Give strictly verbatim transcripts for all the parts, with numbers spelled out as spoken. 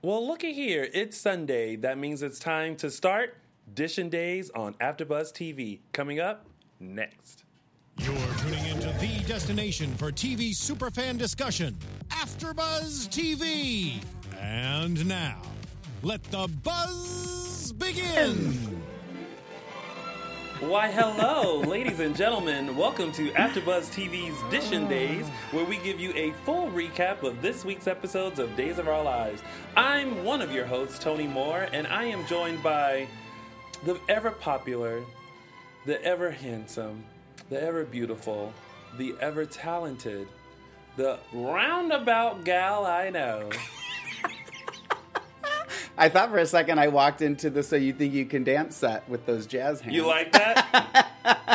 Well, looky here. It's Sunday. That means it's time to start Dishin' Days on AfterBuzz T V. Coming up next. You're tuning into the destination for T V superfan discussion, AfterBuzz T V. And now, let the buzz begin. Why, hello, ladies and gentlemen. Welcome to AfterBuzz T V's Dishin' Days, where we give you a full recap of this week's episodes of Days of Our Lives. I'm one of your hosts, Tony Moore, and I am joined by the ever-popular, the ever-handsome, the ever-beautiful, the ever-talented, the roundabout gal I know. I thought for a second I walked into the So You Think You Can Dance set with those jazz hands. You like that?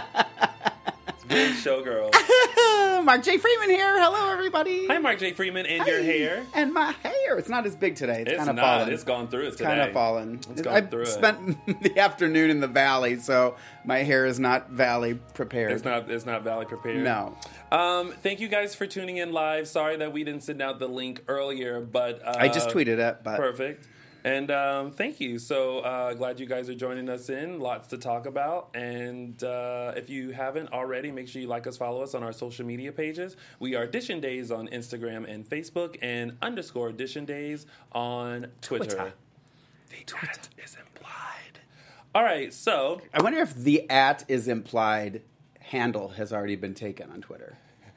It's very showgirl. Mark J. Freeman here. Hello, everybody. Hi, Mark J. Freeman, and Hi. your hair. And my hair. It's not as big today. It's, It's kind of not. fallen. It's gone through it It's today. kind of fallen. It's gone I through it. spent the afternoon in the valley, so my hair is not valley prepared. It's not. It's not Valley prepared. No. Um, thank you guys for tuning in live. Sorry that we didn't send out the link earlier, but uh, I just tweeted it, but perfect. And um, thank you. So uh, glad you guys are joining us in. Lots to talk about. And uh, if you haven't already, make sure you like us, follow us on our social media pages. We are Dishin' Days on Instagram and Facebook, and underscore Dishin' Days on Twitter. Twitter. The Twitter. At is implied. All right, so I wonder if the at is implied handle has already been taken on Twitter.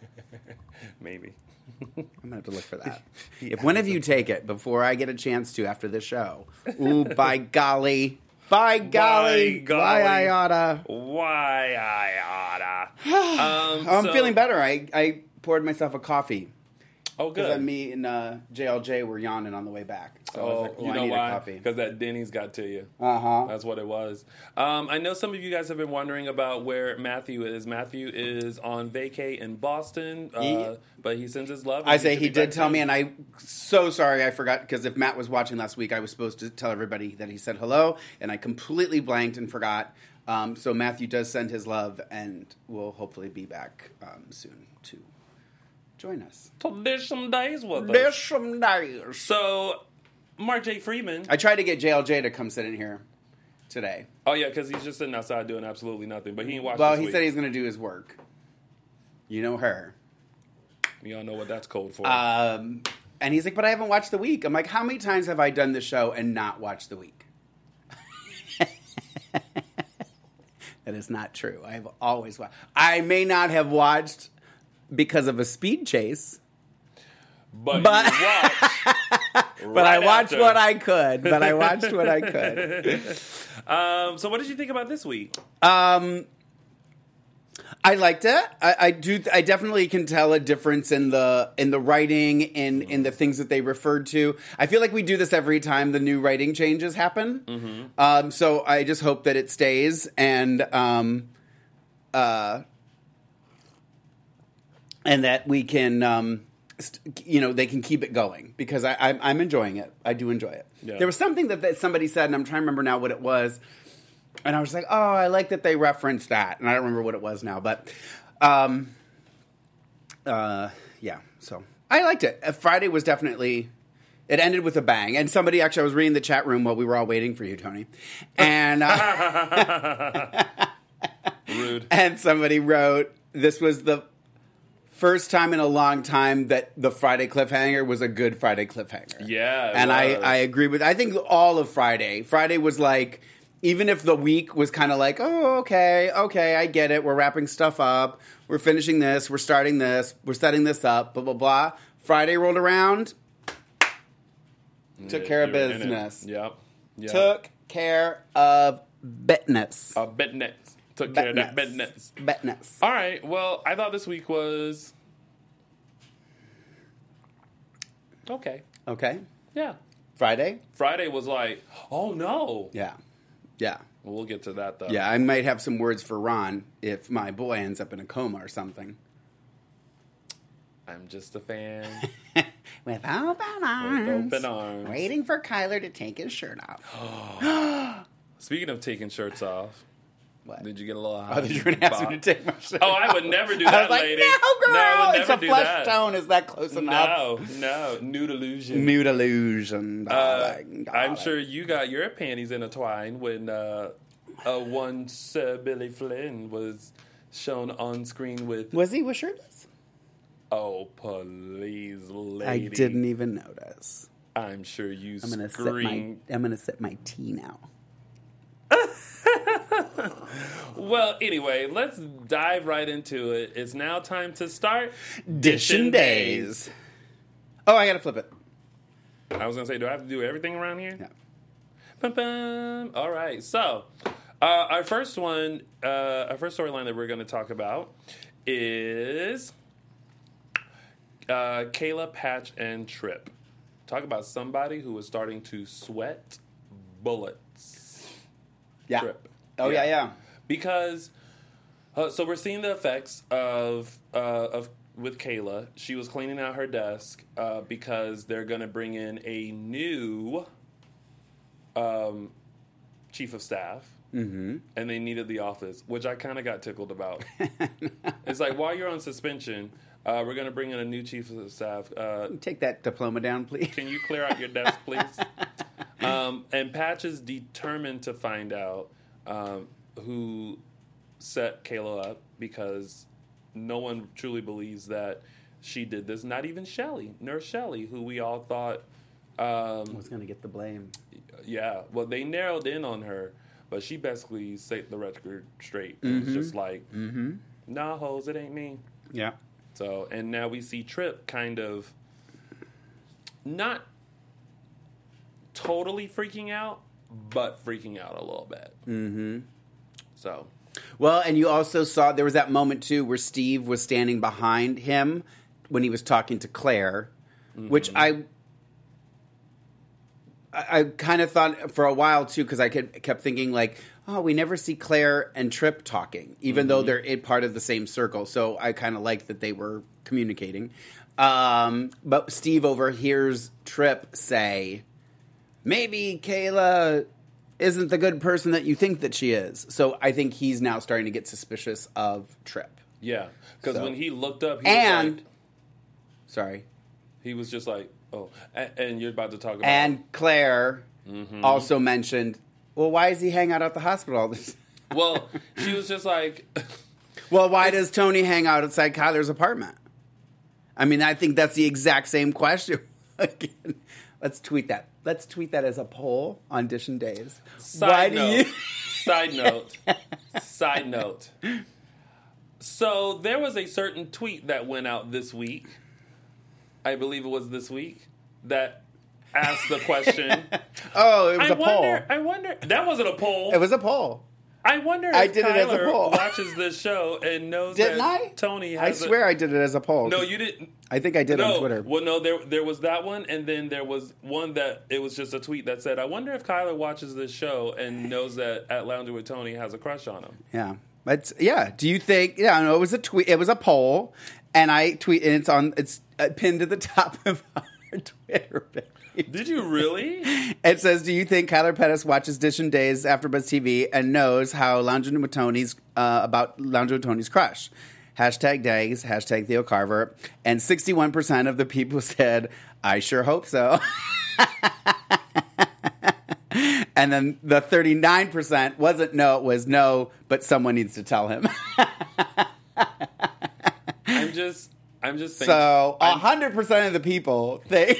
maybe. I'm going to have to look for that. If one of you take it before I get a chance to after the show, ooh, by golly, by golly, By golly. why I oughta. Why I oughta. um, Oh, I'm so- feeling better. I, I poured myself a coffee. Oh, Because good. me and uh, J L J were yawning on the way back. So I was Oh, like, oh, you I know need a why? coffee. Because that Denny's got to you. Uh-huh. That's what it was. Um, I know some of you guys have been wondering about where Matthew is. Matthew is on vacay in Boston, uh, He- but he sends his love. I and say should he be did back tell soon. me, and I'm so sorry I forgot, because if Matt was watching last week, I was supposed to tell everybody that he said hello, and I completely blanked and forgot. Um, so Matthew does send his love, and will hopefully be back um, soon to join us. So there's some days with There's us. some days. So, Mark J. Freeman. I tried to get J L J to come sit in here today. Oh, yeah, because he's just sitting outside doing absolutely nothing. But he ain't watched Well, this he week. said he's going to do his work. You know her. You all know what that's code for. Um, and he's like, but I haven't watched the week. I'm like, how many times have I done the show and not watched the week? That is not true. I've always watched. I may not have watched because of a speed chase, but but- you watched. but I watched what I could. But I watched what I could. Um, so what did you think about this week? Um, I liked it. I, I do. I definitely can tell a difference in the in the writing in in the things that they referred to. I feel like we do this every time the new writing changes happen. Mm-hmm. Um, so I just hope that it stays and um, uh, and that we can um, st- you know they can keep it going, because I, I I'm enjoying it. I do enjoy it. Yeah. There was something that, that somebody said, and I'm trying to remember now what it was. And I was like, oh, I like that they referenced that. And I don't remember what it was now. But, um, uh, yeah. So, I liked it. Uh, Friday was definitely, it ended with a bang. And somebody, actually, I was reading the chat room while we were all waiting for you, Tony. And, uh, Rude. and somebody wrote, this was the first time in a long time that the Friday cliffhanger was a good Friday cliffhanger. Yeah, it And I, was. I agree with, I think all of Friday. Friday was like, even if the week was kind of like, oh, okay, okay, I get it. We're wrapping stuff up. We're finishing this. We're starting this. We're setting this up, blah, blah, blah. Friday rolled around. Took Yeah, care of you were in it. business. Yep. Yep. Took care of business. Uh, business. Took care of that Business. business. Business. All right. Well, I thought this week was okay. Okay. Yeah. Friday? Friday was like, oh no. Yeah. Yeah. Well, we'll get to that though. Yeah, I might have some words for Ron if my boy ends up in a coma or something. I'm just a fan. With open arms. open arms. Waiting for Kyler to take his shirt off. Speaking of taking shirts off, What? Did you get a little hot? Oh, that you were going to ask me to take my shirt Oh, I would never do that, I was like, lady. no, girl, No, I would it's never a do flesh that. tone. Is that close enough? No, no, nude illusion. Nude illusion, Uh, darling, darling. I'm sure you got your panties intertwined when uh, uh, one Sir Billy Flynn was shown on screen with. Was he with shirtless? Oh, please, lady! I didn't even notice. I'm sure you I'm gonna sip screamed. my. I'm gonna sip my tea now. Well, anyway, let's dive right into it. It's now time to start Dishin' Days. Oh, I gotta flip it. I was gonna say, do I have to do everything around here? Yeah. Bum, bum. All right, so uh, our first one, uh, our first storyline that we're going to talk about is uh, Kayla, Patch, and Trip. Talk about somebody who is starting to sweat bullets. Yeah. Trip. Oh yeah, yeah. Because uh, so we're seeing the effects of uh, of with Kayla. She was cleaning out her desk uh, because they're going to bring in a new um, chief of staff, Mm-hmm. and they needed the office, which I kind of got tickled about. It's like, while you're on suspension, uh, we're going to bring in a new chief of staff. Uh, Take that diploma down, please. can you clear out your desk, please? Um, and Patch is determined to find out um, who set Kayla up, because no one truly believes that she did this. Not even Shelley, Nurse Shelley, who we all thought... Um, Who's gonna get the blame? yeah, well, they narrowed in on her, but she basically set the record straight. It Mm-hmm. was just like, Mm-hmm. nah, hoes, it ain't me. Yeah. So, and now we see Trip kind of not totally freaking out, but freaking out a little bit. Mm-hmm. So, Well, and you also saw there was that moment too where Steve was standing behind him when he was talking to Claire, mm-hmm. which I. I, I kind of thought for a while too, because I kept, kept thinking like, oh, we never see Claire and Trip talking, even Mm-hmm. though they're in part of the same circle. So I kind of liked that they were communicating. Um, but Steve overhears Trip say, maybe Kayla isn't the good person that you think that she is. So I think he's now starting to get suspicious of Trip. yeah, because So- when he looked up, he And, was like, sorry, he was just like, oh, and, and you're about to talk about... and Claire Mhm. also mentioned, well, why does he hang out at the hospital all this? Well, she was just like... Well, why does Tony hang out outside Kyler's apartment? I mean, I think that's the exact same question. Again, let's tweet that. Let's tweet that as a poll on Dishin' Days. Side Why note. do you? Side note. Side note. So there was a certain tweet that went out this week. I believe it was this week that asked the question. Oh, it was I a wonder. poll. I wonder. That wasn't a poll. It was a poll. I wonder if I did it as a Kyler poll. watches this show and knows Didn't that I? Tony I has. swear a, I did it as a poll. no, you didn't. I think I did no, on Twitter. Well, no, there there was that one, and then there was one that it was just a tweet that said, "I wonder if Kyler watches this show and knows that At Lounger with Tony has a crush on him." Yeah. But yeah, do you think? Yeah, no, it was a tweet. It was a poll, and I tweet, and it's on. It's uh, pinned to the top of our Twitter page. Did you really? It says, "Do you think Kyler Pettis watches Dishin' Days AfterBuzz T V and knows how Lounging with Tony's uh, about Lounging with Tony's crush?" Hashtag Days, hashtag Theo Carver, and sixty-one percent of the people said, "I sure hope so." And then the thirty-nine percent wasn't no, it was no, but someone needs to tell him. I'm just, I'm just thinking. So I'm, one hundred percent of the people think.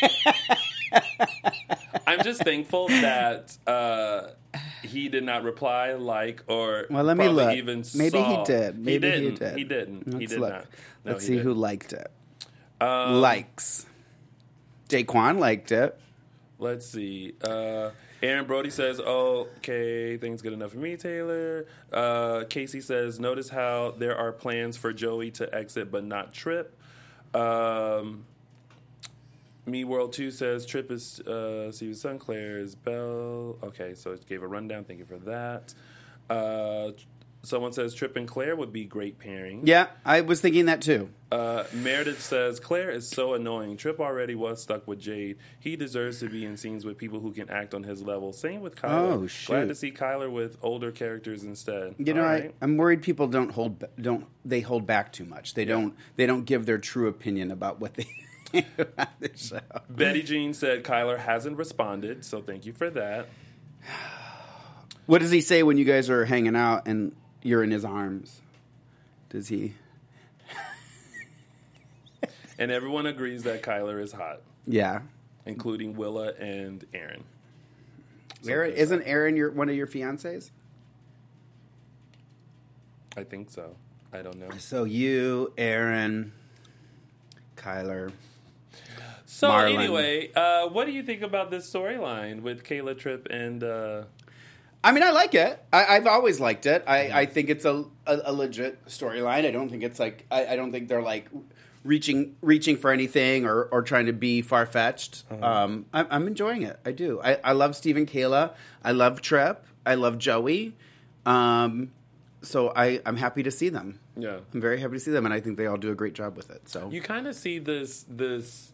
I'm just thankful that uh, he did not reply, like, or Well, let me probably look. even Maybe saw. he did. Maybe he, didn't. did. He didn't. Let's he did look. not. No, Let's he see didn't. who liked it. Um, Likes. Daquan liked it. Let's see. Uh, Aaron Brody says, oh, okay, things good enough for me, Taylor. Uh, Casey says, notice how there are plans for Joey to exit but not Trip. Um, Me World two says, Trip is uh, Steven Sinclair is Belle. Okay, so it gave a rundown. Thank you for that. Uh, Someone says Trip and Claire would be great pairing. Yeah, I was thinking that too. Uh, Meredith says, Claire is so annoying. Trip already was stuck with Jade. He deserves to be in scenes with people who can act on his level. Same with Kyler. Oh, shoot. Glad to see Kyler with older characters instead. You know, All I, right. I'm worried people don't hold ba- don't they hold back too much. They don't they don't give their true opinion about what they think about the show. Betty Jean said Kyler hasn't responded, so thank you for that. What does he say when you guys are hanging out and you're in his arms? Does he? And everyone agrees that Kyler is hot, Yeah. including Willa and Aaron. So Aaron, there's isn't that. Aaron your one of your fiancés? I think so. I don't know. So you, Aaron, Kyler. So Marlon. anyway, uh, what do you think about this storyline with Kayla, Tripp, and... Uh, I mean, I like it. I, I've always liked it. I, I think it's a, a, a legit storyline. I don't think it's like I, I don't think they're like reaching reaching for anything or, or trying to be far fetched. Uh-huh. Um, I'm, I'm enjoying it. I do. I, I love Steve and Kayla. I love Tripp. I love Joey. Um, so I, I'm happy to see them. yeah. I'm very happy to see them, and I think they all do a great job with it. So You kind of see this... this.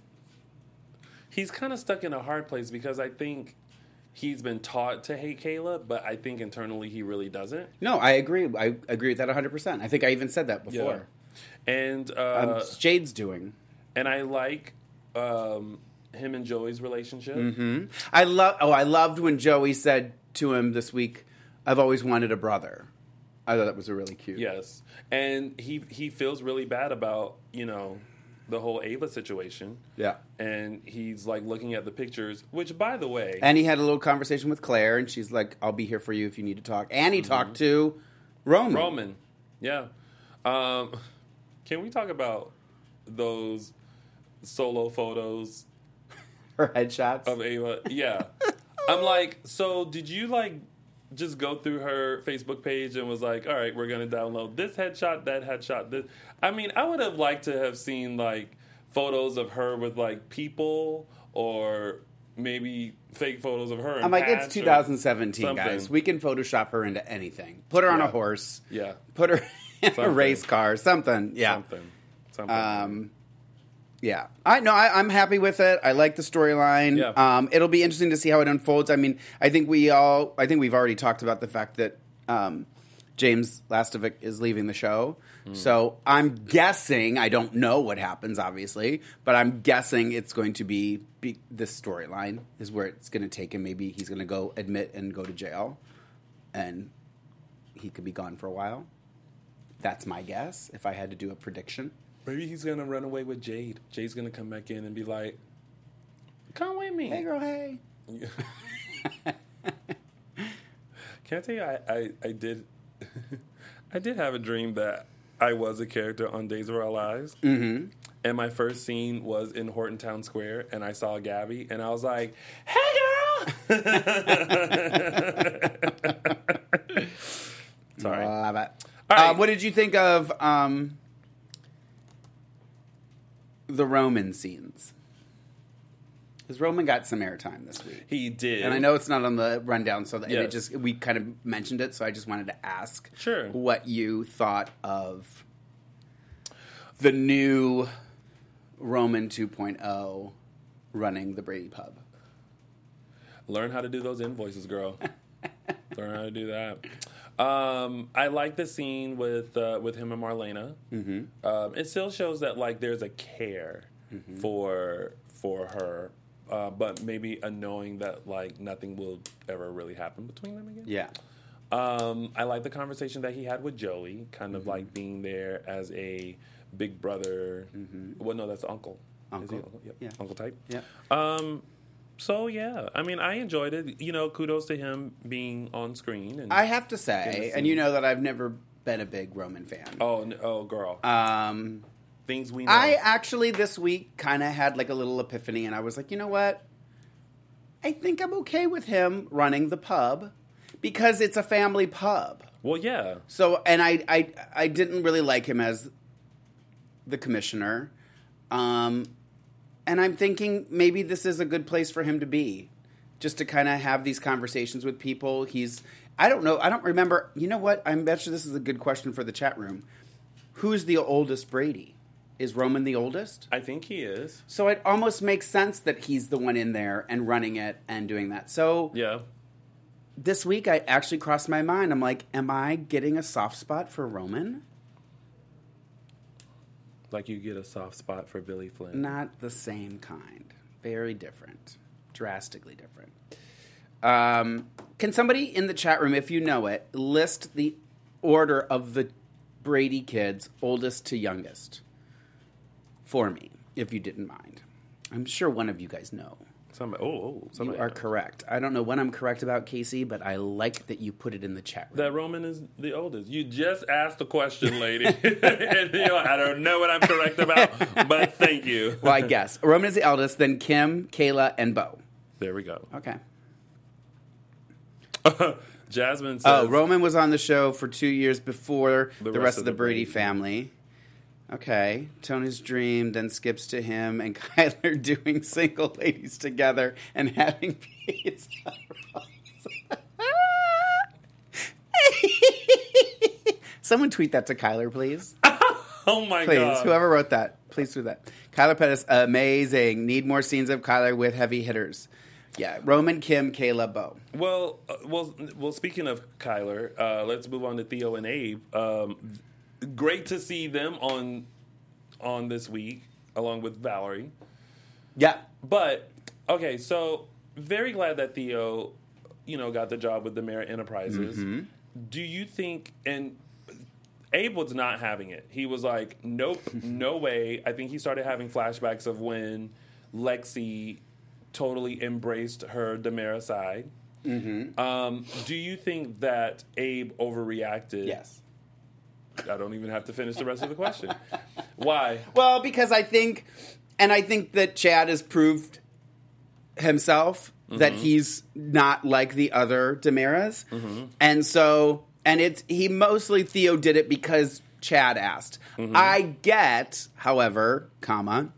He's kind of stuck in a hard place because I think... He's been taught to hate Kayla, but I think internally he really doesn't. no, I agree. I agree with that one hundred percent. I think I even said that before. And Um, uh, Jade's doing. and I like um, him and Joey's relationship. Hmm? I love. Oh, I loved when Joey said to him this week, "I've always wanted a brother." I thought that was a really cute. Yes, and he he feels really bad about you know the whole Ava situation. Yeah. And he's like looking at the pictures, which by the way, And he had a little conversation with Claire, and she's like, "I'll be here for you if you need to talk." And he talked to Roman. Roman, yeah. Um, can we talk about those solo photos Her headshots. of Ava? Yeah. I'm like, so did you like just go through her Facebook page and was like, all right, we're going to download this headshot, that headshot, this. I mean, I would have liked to have seen like photos of her with like people or maybe fake photos of her. in I'm like, hats it's or two thousand seventeen, something. guys. We can Photoshop her into anything. Put her on Yeah. a horse. Yeah. Put her in a Something. race car. Something. Yeah. Something. Something. Um, yeah, I no, I, I'm happy with it. I like the storyline. Yeah. Um, it'll be interesting to see how it unfolds. I mean, I think we all, I think we've already talked about the fact that um, James Lastovic is leaving the show. Mm. So I'm guessing, I don't know what happens, obviously, but I'm guessing it's going to be, be this storyline is where it's going to take him. Maybe he's going to go admit and go to jail, and he could be gone for a while. That's my guess. If I had to do a prediction. Maybe he's going to run away with Jade. Jade's going to come back in and be like, come with me. Hey, girl, hey. Can I tell you, I, I, I did I did have a dream that I was a character on Days of Our Lives. Mm-hmm. And my first scene was in Horton Town Square, and I saw Gabby, and I was like, hey, girl! Sorry. Love it. All right. Uh, what did you think of um, the Roman scenes? Because Roman got some airtime this week. He did. And I know it's not on the rundown, so that and it Yes. just we kind of mentioned it, so I just wanted to ask Sure. what you thought of the new Roman two point oh running the Brady Pub. Learn how to do those invoices, girl. Learn how to do that. Um, I like the scene with uh, with him and Marlena. Mm-hmm. Um, it still shows that like there's a care mm-hmm. for for her, uh, but maybe a knowing that like nothing will ever really happen between them again. Yeah. Um, I like the conversation that he had with Joey, kind of mm-hmm. like being there as a big brother. Mm-hmm. Well, no, that's uncle. Uncle. Is he uncle? Yep. Yeah. Uncle type. Yeah. Um, so yeah, I mean, I enjoyed it. You know, kudos to him being on screen. And I have to say, Getting and you know that I've never been a big Roman fan. oh, n- oh, girl, Um, things we know. I actually this week kind of had like a little epiphany, and I was like, you know what? I think I'm okay with him running the pub because it's a family pub. well, yeah, So, and I, I, I didn't really like him as the commissioner. Um, and I'm thinking maybe this is a good place for him to be. just to kind of have these conversations with people. He's, I don't know, I don't remember. You know what? I'm bet you this is a good question for the chat room. Who's the oldest Brady? Is Roman the oldest? I think he is. So it almost makes sense that he's the one in there and running it and doing that. So yeah. This week I actually crossed my mind. I'm like, am I getting a soft spot for Roman? Like you get a soft spot for Billy Flynn. Not the same kind. Very different. Drastically different. Um, can somebody in the chat room, if you know it, list the order of the Brady kids, oldest to youngest? For me, if you didn't mind. I'm sure one of you guys know. Somebody, oh, oh, somebody you are knows. correct. I don't know what I'm correct about, Casey, but I like that you put it in the chat room. That Roman is the oldest. You just asked the question, lady. And you're like, I don't know what I'm correct about, but thank you. Well, I guess. Roman is the eldest, then Kim, Kayla, and Bo. There we go. Okay. Jasmine says... Oh, Roman was on the show for two years before The the, rest rest of of the the Brady Brady. family. Okay. Tony's dream then skips to him and Kyler doing single ladies together and having pizza rolls. Someone tweet that to Kyler, please. Oh, my Please, God. whoever wrote that, please do that. Kyler Pettis, amazing. Need more scenes of Kyler with heavy hitters. Yeah, Roman, Kim, Kayla, Bo. Well, uh, well, well. Speaking of Kyler, uh, let's move on to Theo and Abe. Um, great to see them on on this week, along with Valerie. Yeah. But okay, so very glad that Theo, you know, got the job with the Merit Enterprises. Mm-hmm. Do you think? And Abe was not having it. He was like, "Nope, no way." I think he started having flashbacks of when Lexi totally embraced her Demera side. Mm-hmm. Um, do you think that Abe overreacted? Yes. I don't even have to finish the rest of the question. Why? Well, because I think, and I think that Chad has proved himself mm-hmm. that he's not like the other Demeras. Mm-hmm. And so, and it's, he mostly, Theo did it because Chad asked. Mm-hmm. I get, however, comma,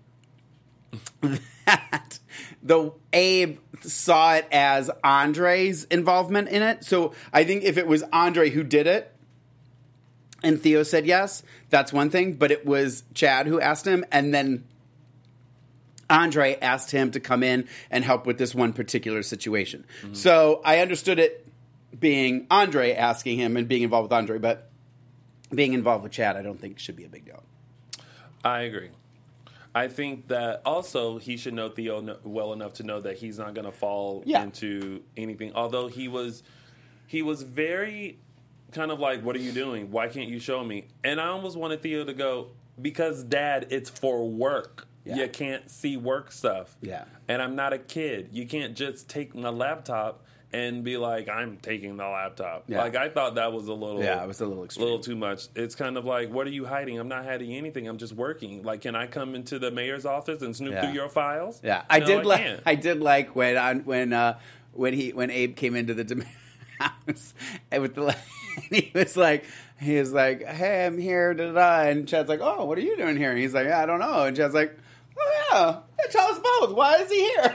that the Abe saw it as Andre's involvement in it. So I think if it was Andre who did it and Theo said yes, that's one thing. But it was Chad who asked him, and then Andre asked him to come in and help with this one particular situation. Mm-hmm. So I understood it being Andre asking him and being involved with Andre, but being involved with Chad I don't think should be a big deal. I agree. I think that also he should know Theo no- well enough to know that he's not going to fall Yeah. into anything. Although he was, he was very kind of like, "What are you doing? Why can't you show me?" And I almost wanted Theo to go, "Because, Dad, it's for work. Yeah. You can't see work stuff. Yeah. And I'm not a kid. You can't just take my laptop and be like, I'm taking the laptop." Yeah. Like, I thought that was a little... Yeah, it was a little extreme. little too much. It's kind of like, what are you hiding? I'm not hiding anything. I'm just working. Like, can I come into the mayor's office and snoop Yeah. through your files? Yeah, I No, did I like. can't. I did like when on when uh, when he when Abe came into the Dem- house and with the and he was like he was like, "Hey, I'm here," da, da, da. And Chad's like, "Oh, what are you doing here?" And he's like, "I don't know." And Chad's like, "Oh yeah, tell us both. Why is he here?"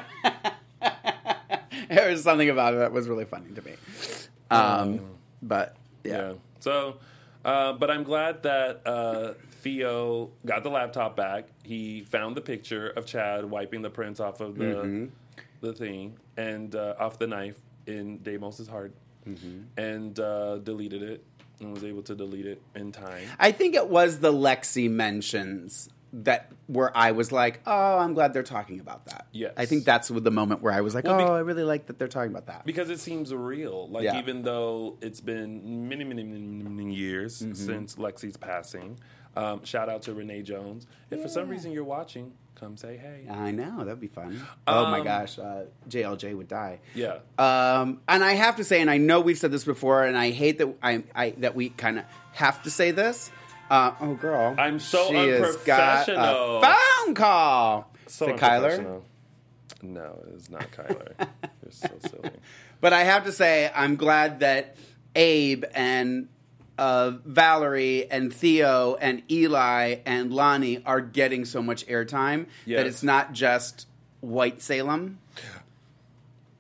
There was something about it that was really funny to me. Um, but yeah. Yeah. So, uh, but I'm glad that uh, Theo got the laptop back. He found the picture of Chad wiping the prints off of the Mm-hmm. the thing and uh, off the knife in Deimos' heart, mm-hmm. and uh, deleted it and was able to delete it in time. I think it was the Lexi mentions that where I was like, oh, I'm glad they're talking about that. Yes. I think that's the moment where I was like, Well, be- oh, I really like that they're talking about that. Because it seems real. Like, Yeah. even though it's been many, many, many, many years Mm-hmm. since Lexi's passing. Um, shout out to Renee Jones. If for some reason you're watching, come say hey. I know, that'd be fun. oh my Um, gosh, uh, J L J would die. Yeah. Um, and I have to say, and I know we've said this before, and I hate that I, I that we kind of have to say this. Uh, oh, girl, I'm so she has got unprofessional. a phone call. So Is it Kyler? unprofessional. No, it's not Kyler. You're so silly. But I have to say, I'm glad that Abe and uh, Valerie and Theo and Eli and Lonnie are getting so much airtime Yes. that it's not just White Salem.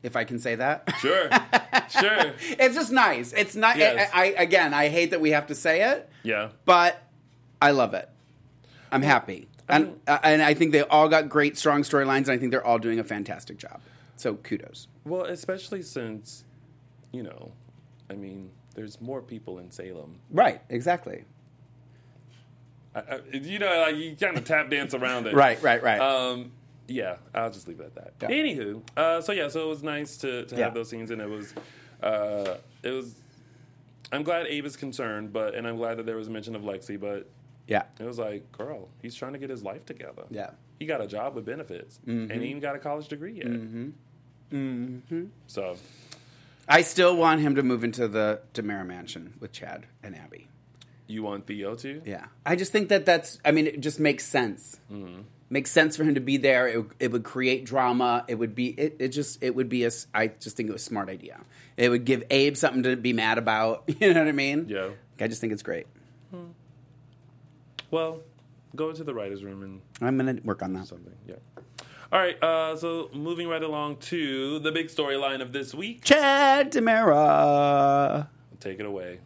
if I can say that. Sure, sure. It's just nice. It's not. Yes. I, I again, I hate that we have to say it. Yeah. But I love it. I'm happy, I and mean- uh, and I think they all got great, strong storylines, and I think they're all doing a fantastic job. So kudos. Well, especially since, you know, I mean, there's more people in Salem. Right. Exactly. I, I, you know, like you kind of tap dance around it. Right. Right. Right. Um, yeah, I'll just leave it at that. Yeah. Anywho, uh, so yeah, so it was nice to, to Yeah. have those scenes, and it was, uh, it was. I'm glad Abe is concerned, but and I'm glad that there was a mention of Lexi, but yeah. it was like, girl, he's trying to get his life together. Yeah. He got a job with benefits, Mm-hmm. and he even got a college degree yet. Mm-hmm. Mm-hmm. So, I still want him to move into the Demara mansion with Chad and Abby. you want Theo to? Yeah. I just think that that's, I mean, it just makes sense. Mm-hmm. Makes sense for him to be there. It, it would create drama. It would be, it, it just, it would be a, I just think it was a smart idea. It would give Abe something to be mad about. You know what I mean? Yeah. I just think it's great. Hmm. Well, go into the writer's room and I'm going to work on that. something. Yeah. All right. Uh, so moving right along to the big storyline of this week. Chad Demara. Take it away.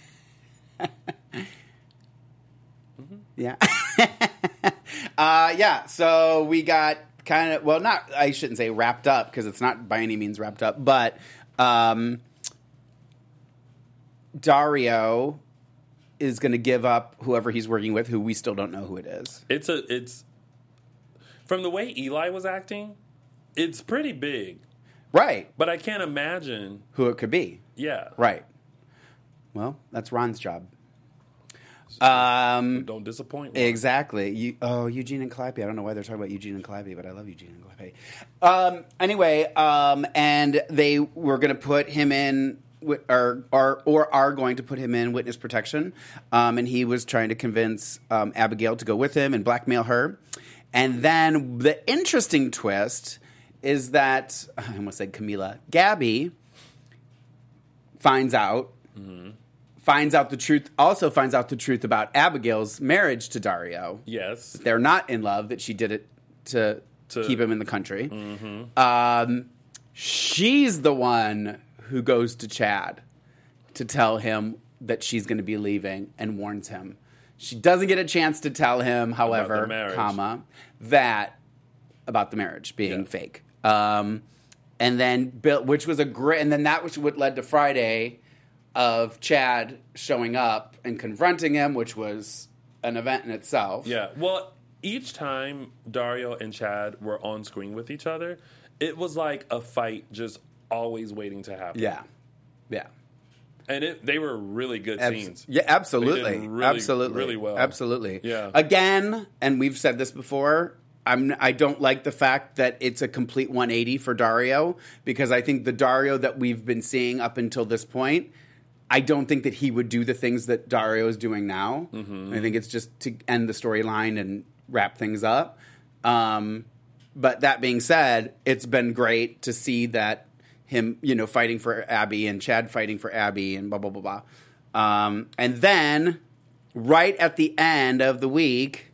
Yeah. uh, yeah. So we got kind of, well, not, I shouldn't say wrapped up because it's not by any means wrapped up, but um, Dario is going to give up whoever he's working with, who we still don't know who it is. It's a. It's from the way Eli was acting. It's pretty big, Right. but I can't imagine. Who it could be. Yeah. Right. Well, that's Ron's job. Um, Don't disappoint. Ron. Exactly. You, oh, Eugene and Calliope. I don't know why they're talking about Eugene and Calliope, but I love Eugene and Calliope. Um, anyway, um, and they were going to put him in, wi- or, or or are going to put him in witness protection. Um, and he was trying to convince um, Abigail to go with him and blackmail her. And then the interesting twist is that, I almost said Camila, Gabby finds out, mm-hmm. finds out the truth, also finds out the truth about Abigail's marriage to Dario. Yes. They're not in love, that she did it to, To- keep him in the country. Mm-hmm. Um, she's the one who goes to Chad to tell him that she's going to be leaving and warns him. She doesn't get a chance to tell him, however, marriage. comma, that about the marriage being Yeah. fake. Um, and then Bill, which was a great, and then that was what led to Friday of Chad showing up and confronting him, which was an event in itself. Yeah. Well, each time Dario and Chad were on screen with each other, it was like a fight just always waiting to happen. Yeah. Yeah. And it, they were really good Abs- scenes. Yeah, absolutely. They did really, absolutely. really well. Absolutely. Yeah. Again, and we've said this before, I'm I don't like the fact that it's a complete one eighty for Dario, because I think the Dario that we've been seeing up until this point, I don't think that he would do the things that Dario is doing now. Mm-hmm. I think it's just to end the storyline and wrap things up. Um, but that being said, it's been great to see that him, you know, fighting for Abby and Chad fighting for Abby and blah, blah, blah, blah. Um, and then, right at the end of the week,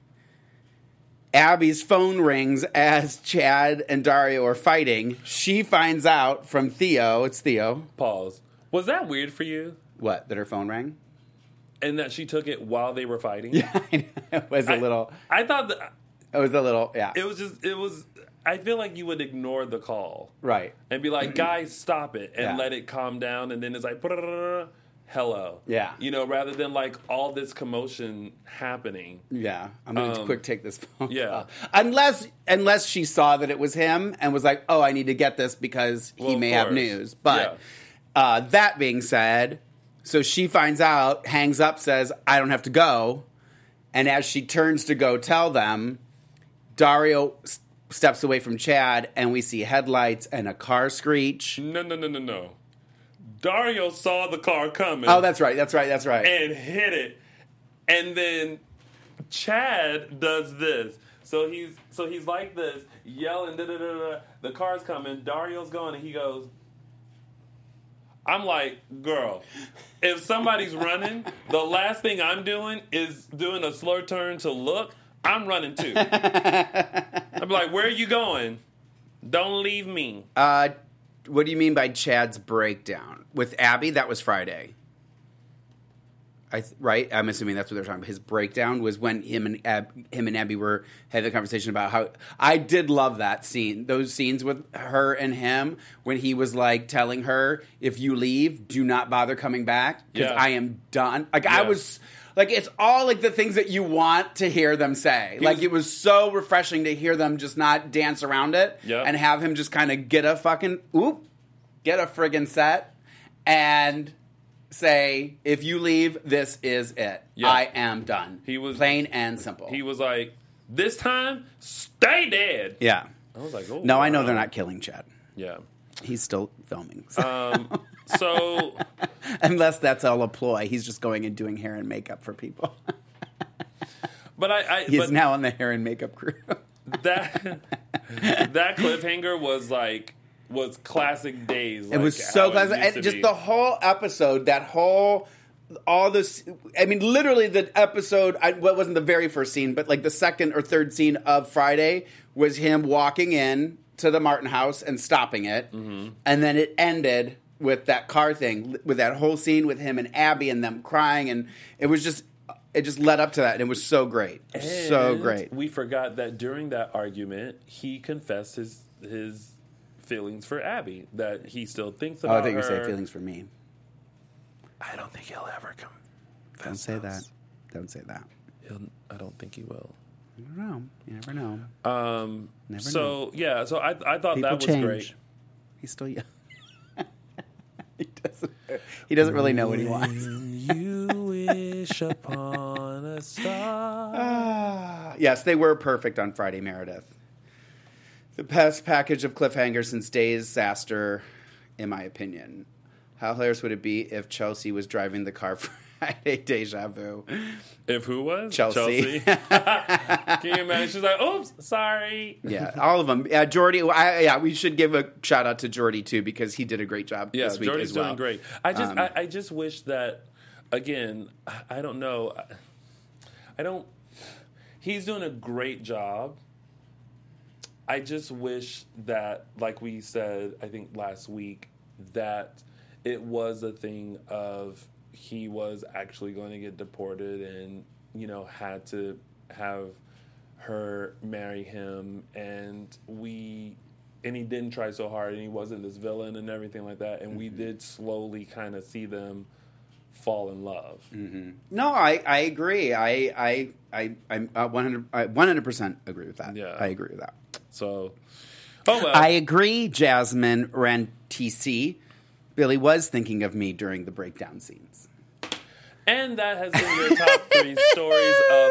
Abby's phone rings as Chad and Dario are fighting. She finds out from Theo, it's Theo. Pause. Was that weird for you? What, that her phone rang? And that she took it while they were fighting? Yeah, I know. It was a I- little, I thought that it was a little, yeah. it was just, it was, I feel like you would ignore the call. Right. And be like, guys, stop it. And Yeah. let it calm down. And then it's like, hello. Yeah. You know, rather than like all this commotion happening. Yeah, I'm going to Um, quick take this phone yeah. call. Unless, unless she saw that it was him and was like, oh, I need to get this because he Well, of may have course. news. But uh, that being said, so she finds out, hangs up, says, I don't have to go. And as she turns to go tell them, Dario s- steps away from Chad and we see headlights and a car screech. No, no, no, no, no. Dario saw the car coming. Oh, that's right, that's right, that's right. and hit it. And then Chad does this. So he's so he's like this, yelling, da da da da. The car's coming. Dario's going, and he goes. I'm like, girl, if somebody's running, the last thing I'm doing is doing a slow turn to look. I'm running too. I'm like, where are you going? Don't leave me. Uh, What do you mean by Chad's breakdown? With Abby, that was Friday. I th- right? I'm assuming that's what they're talking about. His breakdown was when him and Ab- him and Abby were having a conversation about how I did love that scene. Those scenes with her and him when he was like telling her, "If you leave, do not bother coming back because Yeah. I am done." Like Yeah. I was like, it's all like the things that you want to hear them say. He like was- it was so refreshing to hear them just not dance around it Yep. and have him just kind of get a fucking oop, get a friggin' set and say, if you leave, this is it. Yeah. I am done. He was- plain and simple. He was like, this time, stay dead. yeah. I was like, oh. No, I know wow. they're not killing Chad. Yeah. He's still filming. So. Um, so, Unless that's all a ploy. He's just going and doing hair and makeup for people. but I, I He's but now on the hair and makeup crew. that that cliffhanger was like was classic days. It like was how so it classic. used to And just be. the whole episode, that whole, all this, I mean, literally the episode, I, well, it wasn't the very first scene, but like the second or third scene of Friday was him walking in to the Martin house and stopping it. Mm-hmm. And then it ended with that car thing, with that whole scene with him and Abby and them crying. And it was just, it just led up to that. And it was so great. so And great. We forgot that during that argument, he confessed his his feelings for Abby. That he still thinks Oh, about I think her. you say feelings for me. I don't think he'll ever come. Don't say that. Don't say that. He'll, I don't think he will. I don't know. You never know. Um. Never so yeah. So I I thought People that was change. great. He's still young. he doesn't. He doesn't really know what he wants. You wish upon a star. Ah, yes, they were perfect on Friday, Meredith. The best package of cliffhangers since Days Saster, in my opinion. How hilarious would it be if Chelsea was driving the car Friday? Deja vu. If who was Chelsea. Can you imagine? She's like, "Oops, sorry." Yeah, all of them. Yeah, Jordy. I, yeah, we should give a shout out to Jordy too because he did a great job Yeah, this week Jordy's as well. doing great. I just, Um, I, I just wish that, again, I, I don't know. I, I don't. He's doing a great job. I just wish that, like we said, I think last week, that it was a thing of he was actually going to get deported and, you know, had to have her marry him, and we and he didn't try so hard, and he wasn't this villain and everything like that, and mm-hmm. we did slowly kind of see them fall in love. Mm-hmm. No, I, I agree. I I I I'm uh, one hundred I one hundred percent agree with that. Yeah. I agree with that. So, oh well. I agree, Jasmine Rantisi. Billy was thinking of me during the breakdown scenes. And that has been your top three stories of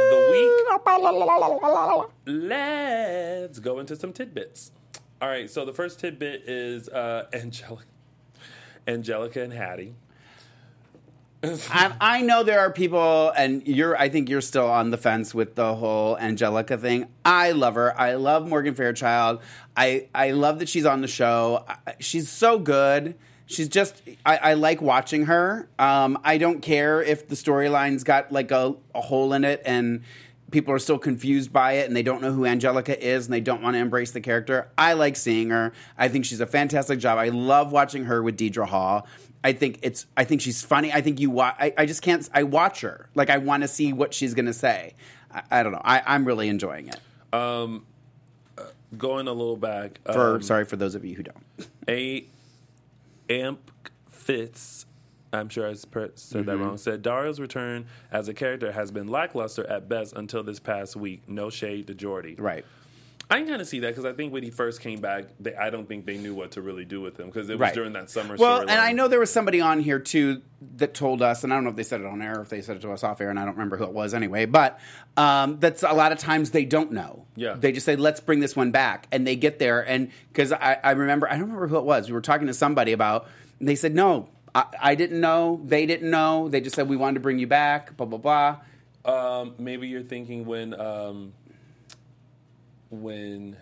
the week. Let's go into some tidbits. All right, so the first tidbit is uh, Angelica, Angelica and Hattie. I, I know there are people, and you're. I think you're still on the fence with the whole Angelica thing. I love her. I love Morgan Fairchild. I I love that she's on the show. I, she's so good. She's just. I, I like watching her. Um, I don't care if the storyline's got like a, a hole in it and people are still confused by it and they don't know who Angelica is and they don't want to embrace the character. I like seeing her. I think she's a fantastic job. I love watching her with Deidre Hall. I think it's. I think she's funny. I think you. Wa- I, I just can't. I watch her. Like I want to see what she's going to say. I, I don't know. I, I'm really enjoying it. Um, uh, going a little back. For um, sorry for those of you who don't. A Amp Fitz, I'm sure I said Mm-hmm. that wrong, said Dario's return as a character has been lackluster at best until this past week. No shade to Jordy. Right. I can kind of see that because I think when he first came back, they, I don't think they knew what to really do with him because it was Right. during that summer. Well, storyline. and I know there was somebody on here too that told us, and I don't know if they said it on air or if they said it to us off air, and I don't remember who it was anyway. But um, that's a lot of times they don't know. Yeah. They just say, "Let's bring this one back," and they get there, and because I, I remember, I don't remember who it was. We were talking to somebody about, and they said, "No, I, I didn't know. They didn't know. They just said we wanted to bring you back." Blah blah blah. Um, maybe you're thinking when um, when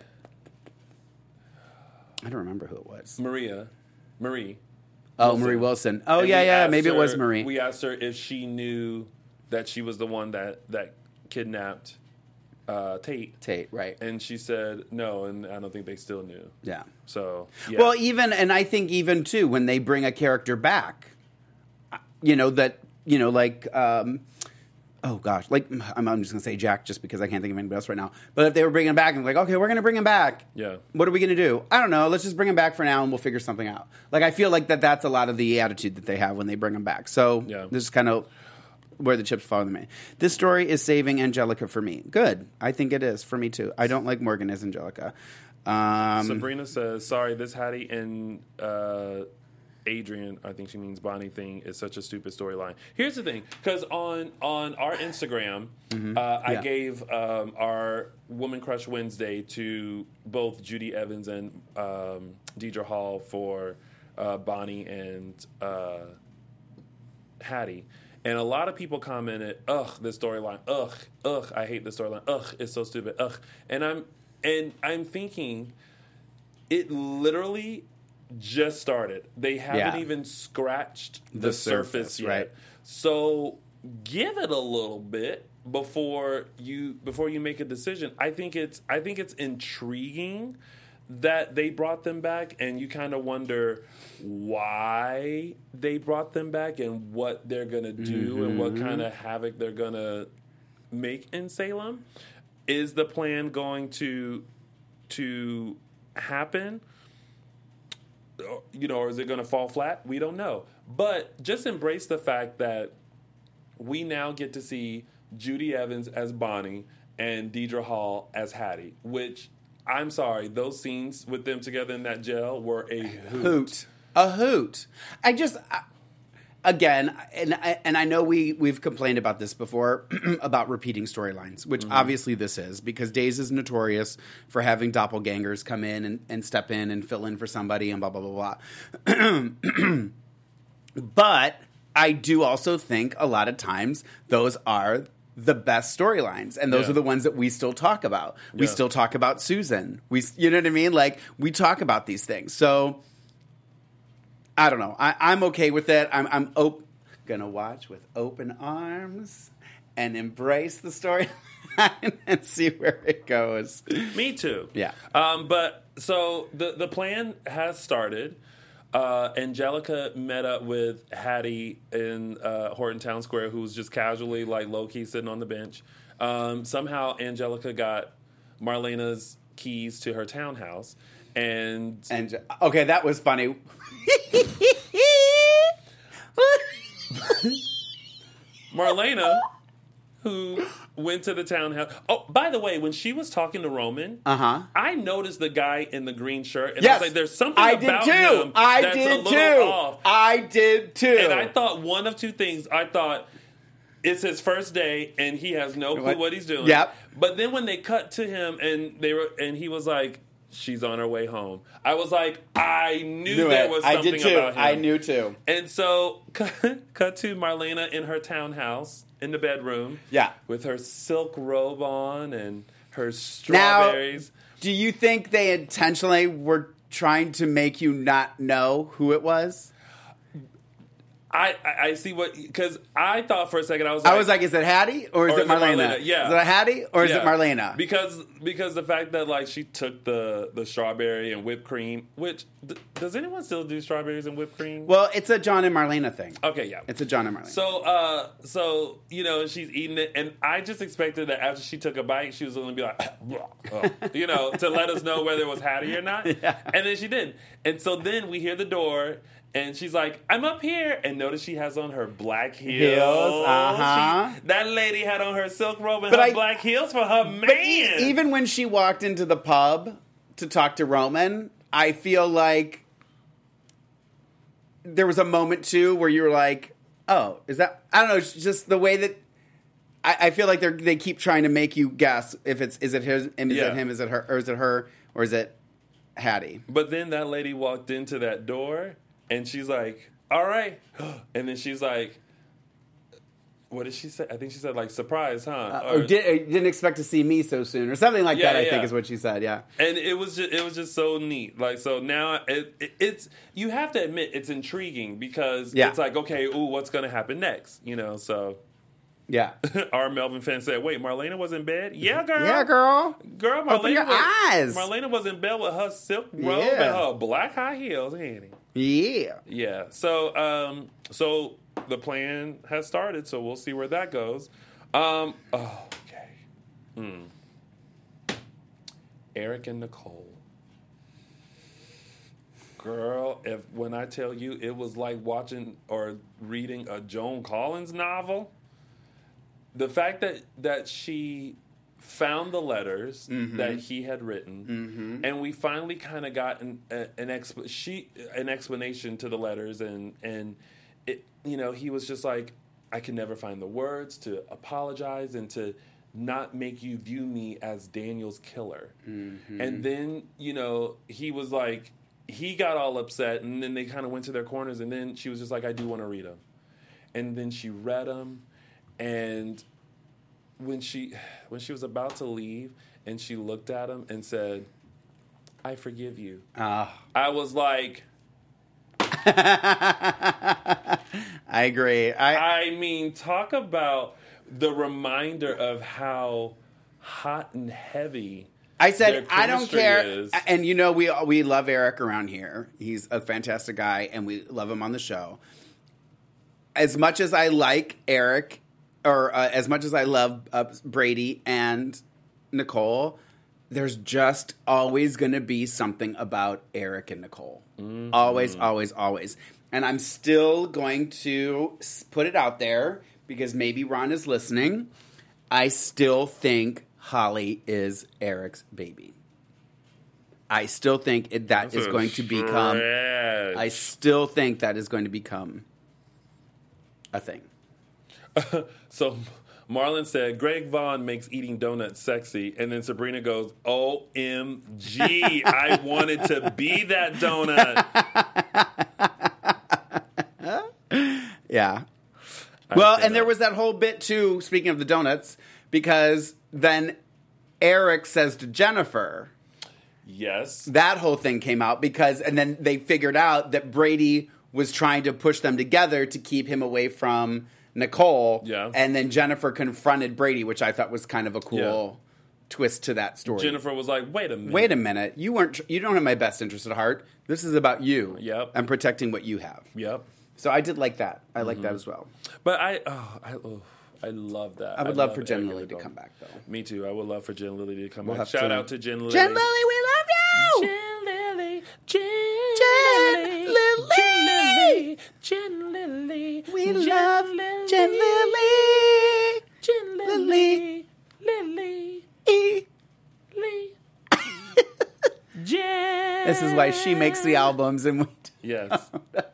I don't remember who it was. Maria, Marie. Oh, Wilson. Marie Wilson. Oh And yeah, we yeah. asked Maybe it her- was Marie. We asked her if she knew that she was the one that that kidnapped uh, Tate. Tate, right. And she said no, and I don't think they still knew. Yeah. So, yeah. Well, even, and I think even, too, when they bring a character back, you know, that, you know, like, um, oh, gosh, like, I'm, I'm just going to say Jack just because I can't think of anybody else right now. But if they were bringing him back and like, okay, we're going to bring him back. Yeah. What are we going to do? I don't know. Let's just bring him back for now and we'll figure something out. Like, I feel like that that's a lot of the attitude that they have when they bring him back. So, yeah. this is kind of where the chips fall on me. This story is saving Angelica for me. Good. I think it is for me, too. I don't like Morgan as Angelica. Um, Sabrina says, sorry, this Hattie and uh, Adrian, I think she means Bonnie thing, is such a stupid storyline. Here's the thing, because on, on our Instagram, mm-hmm. uh, I yeah. gave um, our Woman Crush Wednesday to both Judy Evans and um, Deidre Hall for uh, Bonnie and uh, Hattie. And a lot of people commented, ugh, this storyline, ugh, ugh, I hate this storyline, ugh, it's so stupid, ugh. And I'm and I'm thinking, it literally just started. They haven't yeah. even scratched the, the surface, surface yet. right. So give it a little bit before you before you make a decision. I think it's I think it's intriguing that they brought them back, and you kind of wonder why they brought them back and what they're going to do mm-hmm. and what kind of havoc they're going to make in Salem. Is the plan going to to happen? You know, or is it going to fall flat? We don't know. But just embrace the fact that we now get to see Judy Evans as Bonnie and Deidre Hall as Hattie, which, I'm sorry, those scenes with them together in that jail were a hoot. hoot. A hoot. I just, I, again, and I, and I know we, we've complained about this before, about repeating storylines, which mm-hmm. obviously this is, because Days is notorious for having doppelgangers come in and, and step in and fill in for somebody and blah, blah, blah, blah. But I do also think a lot of times those are the best storylines, and those yeah. are the ones that we still talk about. We yeah. still talk about Susan. We, you know what I mean? Like, we talk about these things. So, I don't know. I, I'm okay with it. I'm, I'm op- gonna watch with open arms and embrace the storyline and see where it goes. Me too. Yeah. Um, but so the the plan has started. Uh, Angelica met up with Hattie in uh, Horton Town Square, who was just casually, like, low-key sitting on the bench. Um, somehow Angelica got Marlena's keys to her townhouse. And, and okay, that was funny. Marlena, who went to the townhouse. Oh, by the way, when she was talking to Roman, uh-huh. I noticed the guy in the green shirt, and yes. I was like, "There's something I about did too. him I that's did a little too. off." I did too. And I thought one of two things. I thought it's his first day, and he has no clue what, what he's doing. Yep. But then when they cut to him, and they were, and he was like, "She's on her way home." I was like, I knew, knew there it. was something I did too. about him. I knew too. And so, cut, cut to Marlena in her townhouse in the bedroom. Yeah. With her silk robe on and her strawberries. Now, do you think they intentionally were trying to make you not know who it was? I, I, I see what, because I thought for a second, I was like, I was like, is it Hattie or is, or it, is Marlena? it Marlena? Yeah. Is it Hattie or is yeah. it Marlena? Because because the fact that, like, she took the, the strawberry and whipped cream, which, th- does anyone still do strawberries and whipped cream? Well, it's a John and Marlena thing. Okay, yeah. It's a John and Marlena. So, uh, so you know, she's eating it, and I just expected that after she took a bite, she was going to be like, you know, to let us know whether it was Hattie or not. Yeah. And then she didn't. And so then we hear the door, and she's like, "I'm up here," and notice she has on her black heels. Heels, uh-huh. She, that lady had on her silk robe and But her I- black heels for her man. But e- even when she walked into the pub to talk to Roman, I feel like there was a moment too where you were like, "Oh, is that?" I don't know. It's just the way that I, I feel like they they keep trying to make you guess if it's is it his, is Yeah. it him, is it her, or is it her, or is it Hattie? But then that lady walked into that door, and she's like, "All right," and then she's like, "What did she say?" I think she said, like, "Surprise, huh?" Uh, or did, or didn't expect to see me so soon, or something like Yeah, that. I yeah. think is what she said. Yeah. And it was just it was just so neat. Like, so now it, it, it's you have to admit it's intriguing because Yeah. it's like, okay, ooh, what's going to happen next? You know, so Yeah. Our Melvin fan said, wait, Marlena was in bed? Yeah, girl. Yeah, girl. Girl, Marlena Open your was, eyes. Marlena was in bed with her silk robe Yeah. and her black high heels, ain't it? Yeah. Yeah. So, um, so the plan has started, so we'll see where that goes. Um, oh, okay. Hmm. Eric and Nicole. Girl, if when I tell you it was like watching or reading a Joan Collins novel, the fact that that she found the letters Mm-hmm. that he had written, Mm-hmm. and we finally kind of got an a, an exp- she an explanation to the letters, and and it you know he was just like, I can never find the words to apologize and to not make you view me as Daniel's killer. Mm-hmm. And then you know he was like. He got all upset, and then they kind of went to their corners, and then she was just like, I do want to read them. And then she read them, and when she when she was about to leave, and she looked at him and said, I forgive you. Uh, I was like... I agree. I, I mean, talk about the reminder of how hot and heavy... I said, their I don't chemistry care. is. And you know, we we love Eric around here. He's a fantastic guy, and we love him on the show. As much as I like Eric, or uh, as much as I love uh, Brady and Nicole, there's just always going to be something about Eric and Nicole. Mm-hmm. Always, always, always. And I'm still going to put it out there, because maybe Ron is listening. I still think Holly is Eric's baby. I still think it, that That's is a going to become... stretch. I still think that is going to become a thing. So Marlon said, Greg Vaughn makes eating donuts sexy. And then Sabrina goes, O M G, I wanted to be that donut. Yeah. I Well, feel and there that. was that whole bit, too, speaking of the donuts, because then Eric says to Jennifer... Yes. That whole thing came out because, and then they figured out that Brady was trying to push them together to keep him away from Nicole. Yeah. And then Jennifer confronted Brady, which I thought was kind of a cool Yeah. twist to that story. Jennifer was like, wait a minute. Wait a minute. You weren't, you don't have my best interest at heart. This is about you. Yep. And protecting what you have. Yep. So I did like that. I like Mm-hmm. that as well. But I, oh, I, oh, I love that. I would love, love for Jen Eric Lily and to Nicole. come back, though. Me too. I would love for Jen Lily to come We'll back. have Shout to- out to Jen Lily. Jen Lily, we love you! Jen Lily. Jen, Jen Lily. Jen Lily. We Jen love Lily. Jen Lily. Jen Lily. Lily. E. Lee. Jen. This is why she makes the albums, and we Yes.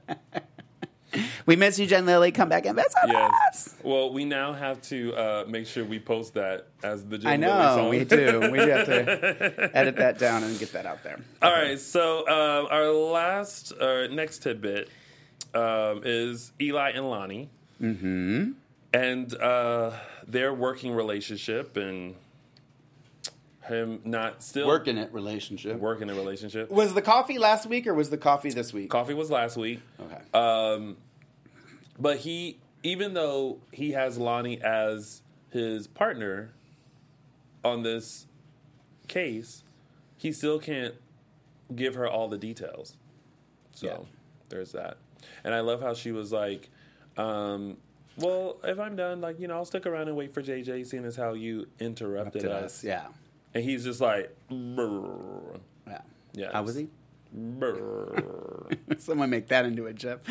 we miss you, Jen Lily. Come back and visit Yes. us. Well, we now have to uh, make sure we post that as the Jen I Lily know song. we do. We do have to edit that down and get that out there. All right, so uh, our last, uh, next tidbit um, is Eli and Lonnie. Mm-hmm. And uh, their working relationship and him not still Working it relationship. working a relationship. Was the coffee last week or was the coffee this week? Coffee was last week. Okay. Um, but he, even though he has Lonnie as his partner on this case, he still can't give her all the details. So Yeah. there's that. And I love how she was like, um, well, if I'm done, like, you know, I'll stick around and wait for J J, seeing as how you interrupted To us. us, yeah. And he's just like, brrr. Yeah. Yeah. How was he? Brrr. Someone make that into a gif.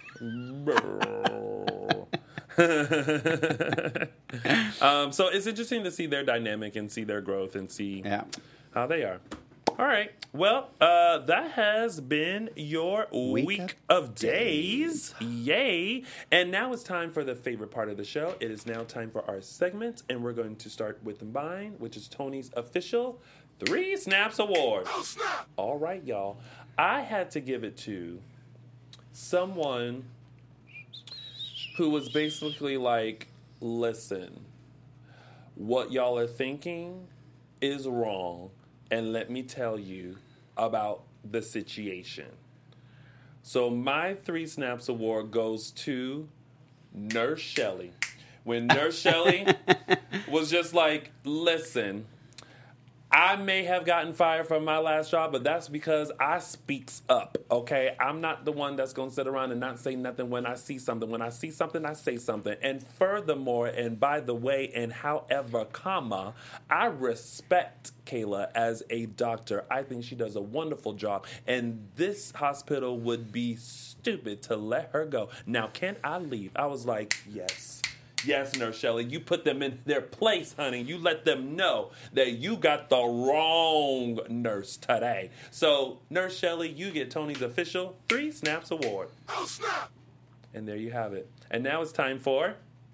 um, so it's interesting to see their dynamic and see their growth and see Yeah. how they are. All right. Well, uh, that has been your week, Week of, of days. Yay. And now it's time for the favorite part of the show. It is now time for our segments, and we're going to start with mine, which is Tony's official Three Snaps Award. Oh, snap. All right, y'all. I had to give it to someone who was basically like, listen, what y'all are thinking is wrong, and let me tell you about the situation. So my Three Snaps Award goes to Nurse Shelley, when Nurse Shelley was just like, listen, I may have gotten fired from my last job, but that's because I speaks up, okay? I'm not the one that's going to sit around and not say nothing when I see something. When I see something, I say something. And furthermore, and by the way, and however, comma, I respect Kayla as a doctor. I think she does a wonderful job. And this hospital would be stupid to let her go. Now, can I leave? I was like, yes. Yes, Nurse Shelley, you put them in their place, honey. You let them know that you got the wrong nurse today. So, Nurse Shelley, you get Tony's official Three Snaps Award. Oh, snap! And there you have it. And now it's time for...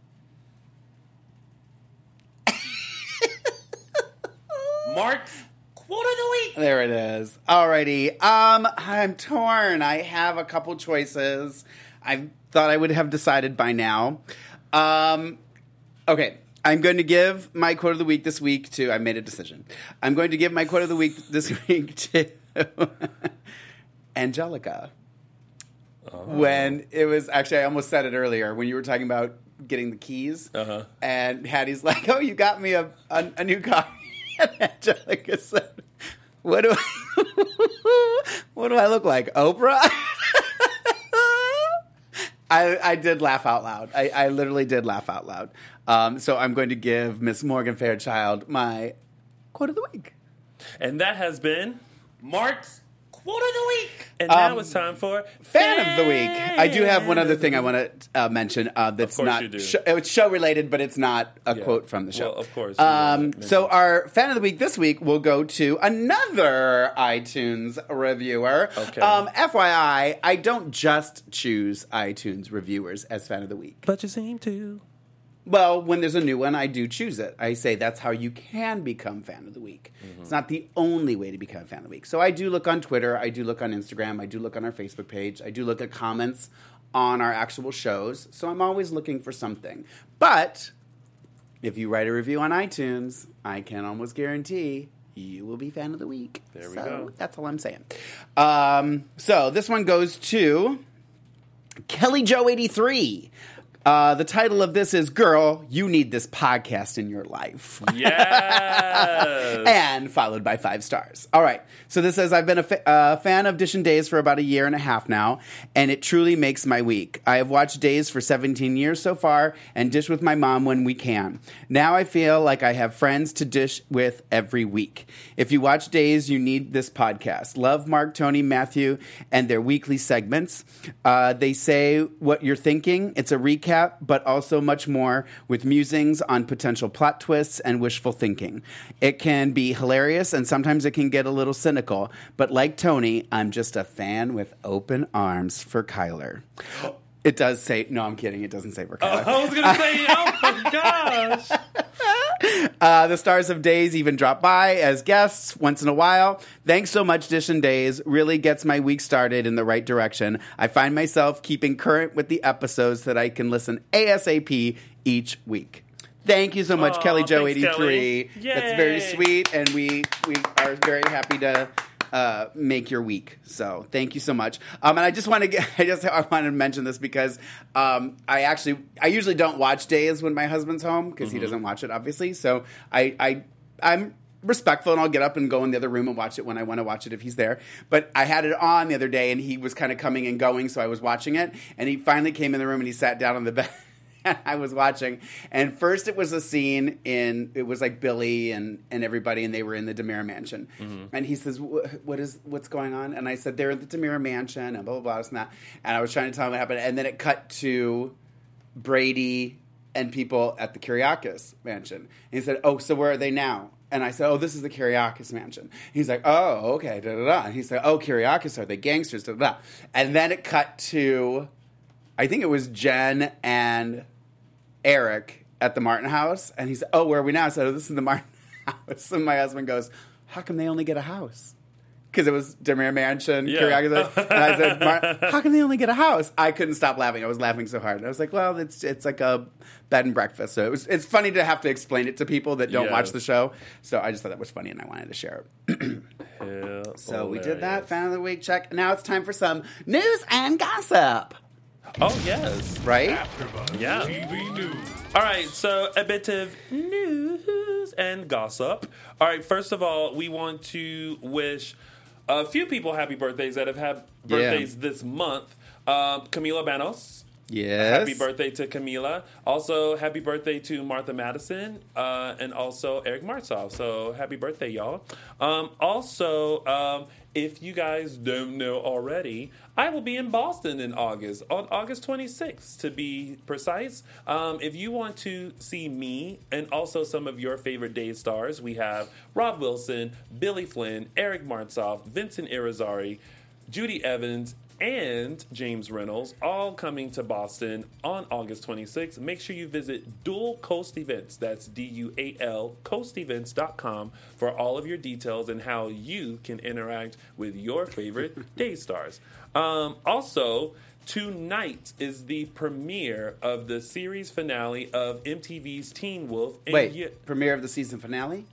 Mark's Quote of the Week. There it is. Alrighty. Um, I'm torn. I have a couple choices. I thought I would have decided by now. Um, okay, I'm going to give my quote of the week this week to, I made a decision. I'm going to give my quote of the week this week to Angelica. Oh. When it was, actually, I almost said it earlier, when you were talking about getting the keys. Uh-huh. And Hattie's like, oh, you got me a, a, a new car. And Angelica said, what do I, what do I look like, Oprah? I, I did laugh out loud. I, I literally did laugh out loud. Um, so I'm going to give Miss Morgan Fairchild my quote of the week. And that has been Mark's Quote of the Week. And now um, it's time for Fan, Fan of the Week. I do have one other thing I want to uh, mention uh, that's not sh- it's show related, but it's not a yeah. quote from the show. Well, of course. Um, so our Fan of the Week this week will go to another iTunes reviewer. Okay. Um, F Y I, I don't just choose iTunes reviewers as Fan of the Week. But you seem to. Well, when there's a new one, I do choose it. I say that's how you can become Fan of the Week. Mm-hmm. It's not the only way to become Fan of the Week. So I do look on Twitter. I do look on Instagram. I do look on our Facebook page. I do look at comments on our actual shows. So I'm always looking for something. But if you write a review on iTunes, I can almost guarantee you will be Fan of the Week. There we so go. That's all I'm saying. Um, so this one goes to Kelly Joe eighty-three. Uh, the title of this is, Girl, You Need This Podcast in Your Life. Yes! And followed by five stars. All right. So this says, I've been a fa- uh, fan of Dish and Days for about a year and a half now, and it truly makes my week. I have watched Days for seventeen years so far and dish with my mom when we can. Now I feel like I have friends to dish with every week. If you watch Days, you need this podcast. Love Mark, Tony, Matthew, and their weekly segments. Uh, they say what you're thinking. It's a recap, but also much more with musings on potential plot twists and wishful thinking. It can be hilarious, and sometimes it can get a little cynical, but like Tony, I'm just a fan with open arms for Kyler. It does say, no, I'm kidding, it doesn't say for Kyler. Uh, I was going to say, oh my gosh. Uh, the stars of Days even drop by as guests once in a while. Thanks so much, Dish and Days. Really gets my week started in the right direction. I find myself keeping current with the episodes that I can listen ASAP each week. Thank you so much, Aww, Kelly Joe thanks, eighty-three. Kelly. That's very sweet, and we we are very happy to uh, make your week. So thank you so much. Um, and I just want to get, I just I wanted to mention this because um, I actually I usually don't watch Days when my husband's home because mm-hmm. he doesn't watch it, obviously. So I I I'm respectful, and I'll get up and go in the other room and watch it when I want to watch it if he's there. But I had it on the other day, and he was kind of coming and going, so I was watching it. And he finally came in the room and he sat down on the bed. And I was watching, and first it was a scene in, it was like Billy and, and everybody, and they were in the DeMira mansion. Mm-hmm. And he says, what is, what's going on? And I said, they're at the DeMira mansion, and blah, blah, blah, this and that. And I was trying to tell him what happened. And then it cut to Brady and people at the Kyriakis mansion. And he said, oh, so where are they now? And I said, oh, this is the Kyriakis mansion. He's like, oh, okay, da-da-da. And he said, oh, Kyriakis, are they gangsters, da-da-da. And then it cut to, I think it was Jen and Eric at the Martin house, and he said, oh, where are we now? I said, oh, this is the Martin house. And my husband goes, how come they only get a house? Because it was DeMira Mansion, yeah. Kyriakis. And I said, Martin, how come they only get a house? I couldn't stop laughing. I was laughing so hard. I was like, well, it's it's like a bed and breakfast. So it was it's funny to have to explain it to people that don't yes. watch the show. So I just thought that was funny, and I wanted to share it. Hell so we did that. Fan of the Week check. Now it's time for some news and gossip. Oh, yes. Right? AfterBuzz Yeah. T V News. All right, so a bit of news and gossip. All right, first of all, we want to wish a few people happy birthdays that have had birthdays this month. Uh, Camila Banos. Yes. Happy birthday to Camila. Also, happy birthday to Martha Madison uh, and also Eric Martzoff. So, happy birthday, y'all. Um, also, um, if you guys don't know already, I will be in Boston in August, on August twenty-sixth to be precise. Um, if you want to see me and also some of your favorite day stars, we have Rob Wilson, Billy Flynn, Eric Martzoff, Vincent Irizarry, Judy Evans, and James Reynolds, all coming to Boston on August twenty-sixth. Make sure you visit Dual Coast Events, that's D U A L, coast events dot com, for all of your details and how you can interact with your favorite day stars. Um, also, tonight is the premiere of the series finale of M T V's Teen Wolf. And Wait, ye- premiere of the season finale?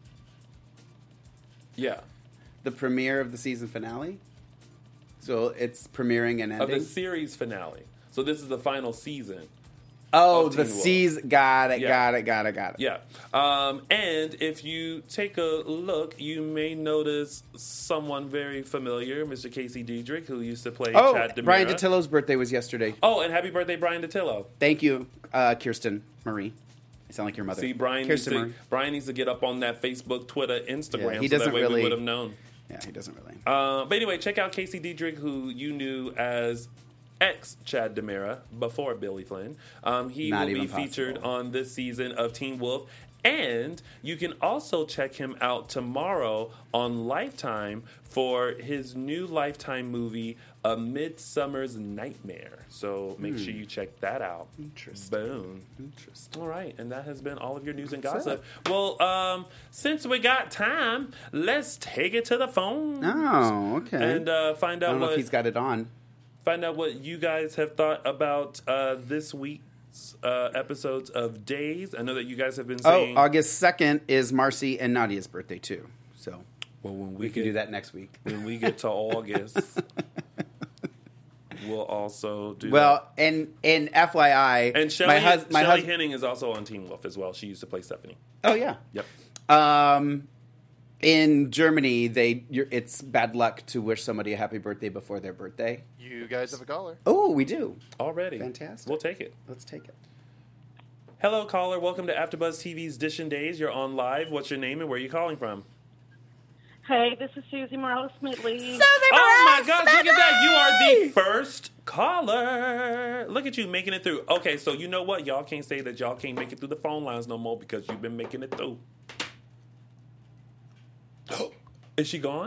yeah. The premiere of the season finale? So it's premiering and Of ending? the series finale. So this is the final season. Oh, of the Teen Wolf. season. Got it, Yeah. got it, got it, got it. Yeah. Um, and if you take a look, you may notice someone very familiar, Mister Casey Diedrich, who used to play Oh, Chad DeMira. Brian Datillo's birthday was yesterday. Oh, and happy birthday, Brian Datillo. Thank you, uh, Kirsten Marie. I sound like your mother. See, Brian needs, Kirsten to, Marie. Brian needs to get up on that Facebook, Twitter, Instagram, Yeah, he so doesn't that way really- we would have known. Yeah, he doesn't really. Uh, but anyway, check out Casey Diedrich, who you knew as ex Chad DeMira before Billy Flynn. Um, he Not will be even possible. featured on this season of Teen Wolf. And you can also check him out tomorrow on Lifetime for his new Lifetime movie, A Midsummer's Nightmare. So make sure you check that out. Interesting. Boom. Interesting. All right, and that has been all of your news and That's gossip. Well, um, since we got time, let's take it to the phone. Oh, okay. And uh, find I out don't know what if he's got it on. find out what you guys have thought about uh, this week's uh, episodes of Days. I know that you guys have been Oh, saying. August second is Marcy and Nadia's birthday, too. So well, when we, we get, can do that next week. when we get to August, we'll also do. Well, and and F Y I, that. And Shelly, my, hus- my Shelly husband. Henning is also on Teen Wolf as well. She used to play Stephanie. Oh, yeah. Yep. Um, in Germany, they you're, it's bad luck to wish somebody a happy birthday before their birthday. You guys have a caller. Oh, we do. Already. Fantastic. We'll take it. Let's take it. Hello, caller. Welcome to AfterBuzz T V's Dishin' Days. You're on live. What's your name and where are you calling from? Hey, this is Susie Morales Smidley. Oh my gosh, look at that. You are the first caller. Look at you making it through. Okay, so you know what? Y'all can't say that y'all can't make it through the phone lines no more because you've been making it through. Is she gone?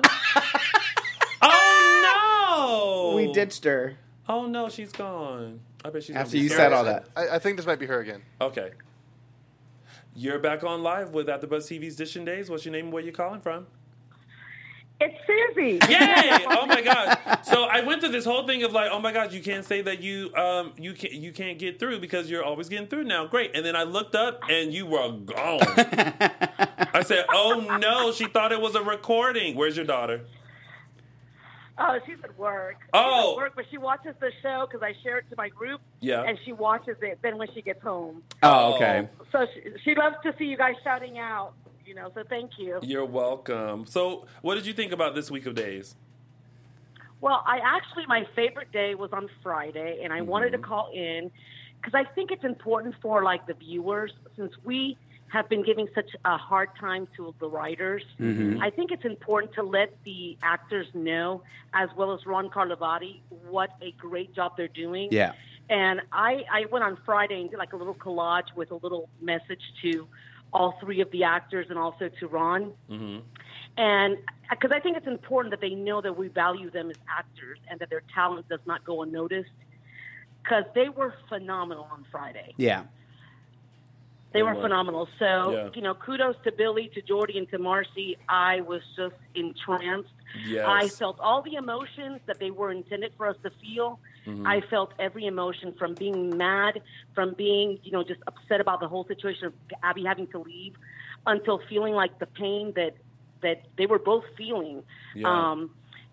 Oh no! We ditched her Oh no, she's gone. I bet she's gonna after be you scared. said all that. I, I think this might be her again. Okay. You're back on live with AfterBuzz T V's Dishin' Days. What's your name and where you calling from? It's Susie. Yay! Oh my god! So I went through this whole thing of like, oh my god, you can't say that you um you can't you can't get through because you're always getting through now. Great. And then I looked up and you were gone. I said, oh no, she thought it was a recording. Where's your daughter? Oh, she's at work. She's Oh. at work, but she watches the show because I share it to my group. Yeah. And she watches it then when she gets home. Oh, okay. So she, she loves to see you guys shouting out, you know, so thank you. You're welcome. So what did you think about this week of days? Well, I actually, my favorite day was on Friday, and I wanted Mm-hmm. to call in because I think it's important for, like, the viewers, since we have been giving such a hard time to the writers. Mm-hmm. I think it's important to let the actors know, as well as Ron Carlivati, what a great job they're doing. Yeah. And I, I went on Friday and did, like, a little collage with a little message to all three of the actors and also to Ron. Mm-hmm. And because I think it's important that they know that we value them as actors and that their talent does not go unnoticed, because they were phenomenal on Friday. Yeah. They They were were. phenomenal. So, Yeah. you know, kudos to Billy, to Jordy, and to Marcy. I was just entranced. Yes. I felt all the emotions that they were intended for us to feel. Mm-hmm. I felt every emotion, from being mad, from being, you know, just upset about the whole situation of Abby having to leave, until feeling like the pain that that they were both feeling. Yeah. Um,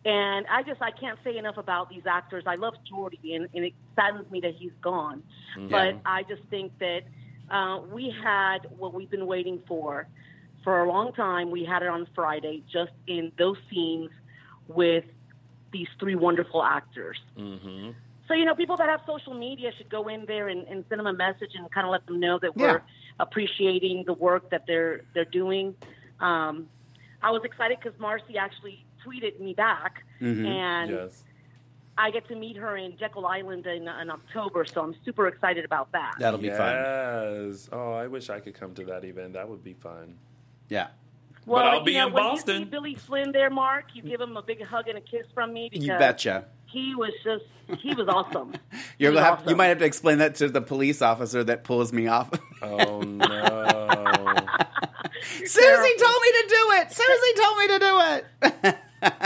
And I just, I can't say enough about these actors. I love Jordy, and, and it saddens me that he's gone. Mm-hmm. But I just think that uh, we had what we've been waiting for for a long time. We had it on Friday, just in those scenes with these three wonderful actors. Mm-hmm. So, you know, people that have social media should go in there and, and send them a message and kind of let them know that Yeah. we're appreciating the work that they're they're doing. Um, I was excited because Marcy actually tweeted me back, Mm-hmm. and Yes. I get to meet her in Jekyll Island in, in October, so I'm super excited about that. That'll be fun. Yes. Oh, I wish I could come to that event. That would be fun. Yeah. Well, I'll you be know, in when Boston. you see Billy Flynn there, Mark, you give him a big hug and a kiss from me because You betcha. he was just, he was awesome. You're He was gonna have, awesome. You might have to explain that to the police officer that pulls me off. Oh, no. Susie told me to do it. Susie told me to do it.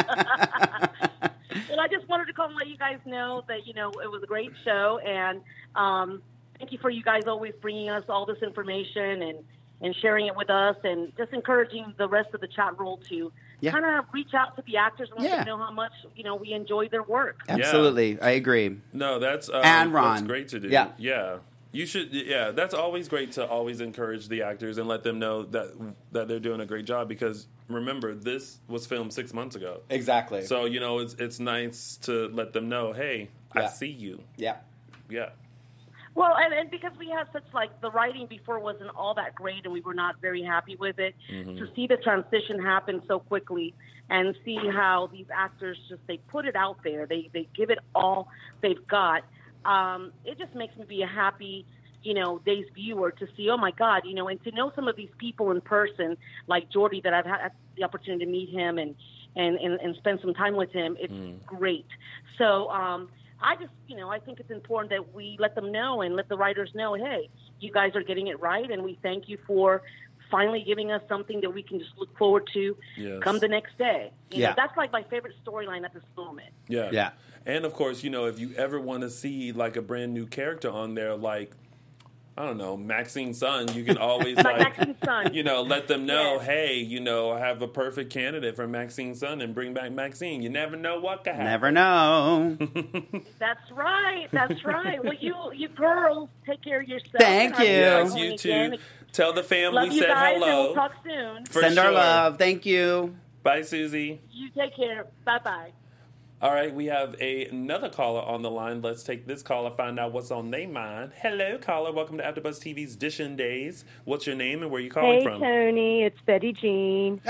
Well, I just wanted to call and let you guys know that, you know, it was a great show, and um, thank you for you guys always bringing us all this information and, and sharing it with us, and just encouraging the rest of the chat roll to Yeah. kind of reach out to the actors and let Yeah. them know how much, you know, we enjoy their work. Absolutely, I agree. No, that's um, And Ron. That's great to do. Yeah. yeah. You should. Yeah, that's always great to always encourage the actors and let them know that that they're doing a great job. Because remember, this was filmed six months ago. Exactly. So you know, it's it's nice to let them know, hey, I Yeah. see you. yeah. Yeah. Well, and, and because we had such, like, the writing before wasn't all that great and we were not very happy with it, Mm-hmm. to see the transition happen so quickly and see how these actors just, they put it out there, they, they give it all they've got, um, it just makes me be a happy, you know, Days viewer to see, oh, my God, you know, and to know some of these people in person, like Jordy, that I've had the opportunity to meet him and, and, and, and spend some time with him, it's great. So, um, I just, you know, I think it's important that we let them know and let the writers know, hey, you guys are getting it right, and we thank you for finally giving us something that we can just look forward to Yes. come the next day. You Yeah. know, that's like my favorite storyline at this moment. Yeah. Yeah. And of course, you know, if you ever want to see like a brand new character on there, like, I don't know, Maxine's son, you can always Like like, Maxine's son. you know, let them know, Yes. hey, you know, I have a perfect candidate for Maxine's son and bring back Maxine. You never know what could happen. Never know. That's right. That's right. Well, you you girls, take care of yourself. Thank And I'm you. Yes, calling you again. too. Tell the family Love we you said guys, and hello. we'll talk soon. For Send our sure. love. Thank you. Bye, Susie. You take care. Bye-bye. All right, we have a, another caller on the line. Let's take this caller, find out what's on their mind. Hello, caller. Welcome to AfterBuzz T V's Dishin' Days. What's your name and where are you calling Hey, from? Tony, it's Betty Jean.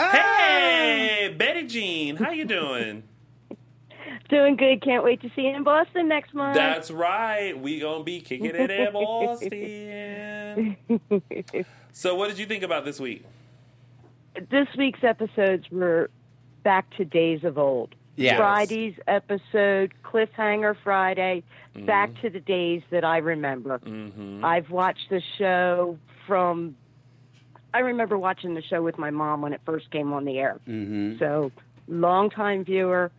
Hey, Betty Jean. How you doing? Doing good. Can't wait to see you in Boston next month. That's right. We gonna be kicking it in Boston. So, what did you think about this week? This week's episodes were back to days of old. Yes. Friday's episode, Cliffhanger Friday, Mm-hmm. back to the days that I remember. Mm-hmm. I've watched the show from, I remember watching the show with my mom when it first came on the air. Mm-hmm. So, longtime viewer,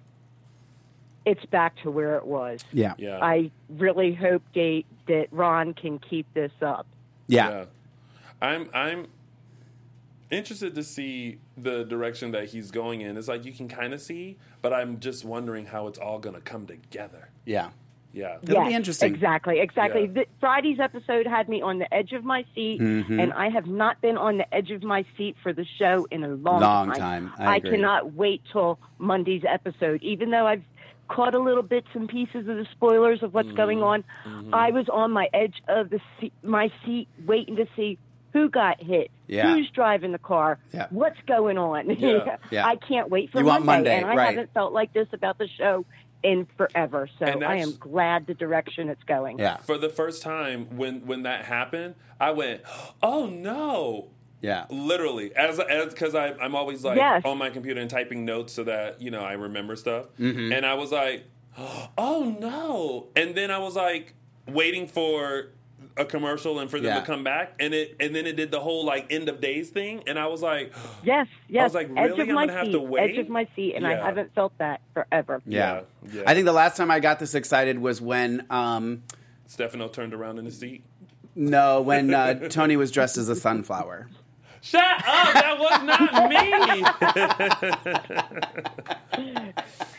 it's back to where it was. Yeah. Yeah. I really hope they, that Ron can keep this up. Yeah. I'm I'm interested to see the direction that he's going in. It's like you can kind of see, but I'm just wondering how it's all going to come together. Yeah. Yeah. It'll be interesting. Exactly, exactly. Yeah. The, Friday's episode had me on the edge of my seat, Mhm. and I have not been on the edge of my seat for the show in a long, Long time. I agree. cannot wait till Monday's episode. Even though I've caught a little bits and pieces of the spoilers of what's Mm-hmm. going on, I was on my edge of the seat, my seat waiting to see who got hit, Yeah. who's driving the car, Yeah. what's going on. Yeah. Yeah. I can't wait for You want Monday, and I right. haven't felt like this about the show in forever. So And I that's- am glad the direction it's going. Yeah. For the first time when when that happened, I went, "Oh no." Yeah. Literally, as as because I I'm always like Yes. on my computer and typing notes so that you know I remember stuff. Mm-hmm. And I was like, "Oh no!" And then I was like waiting for a commercial and for them Yeah. to come back, and it and then it did the whole like end of days thing, and I was like, Yes, yes. was like, edge really? of I'm my gonna have seat, to wait? edge of my seat, and I Yeah. haven't felt that forever. Yeah. Yeah, yeah. I think the last time I got this excited was when, um, Stefano turned around in his seat. no, when uh, Tony was dressed as a sunflower. Shut up! That was not me.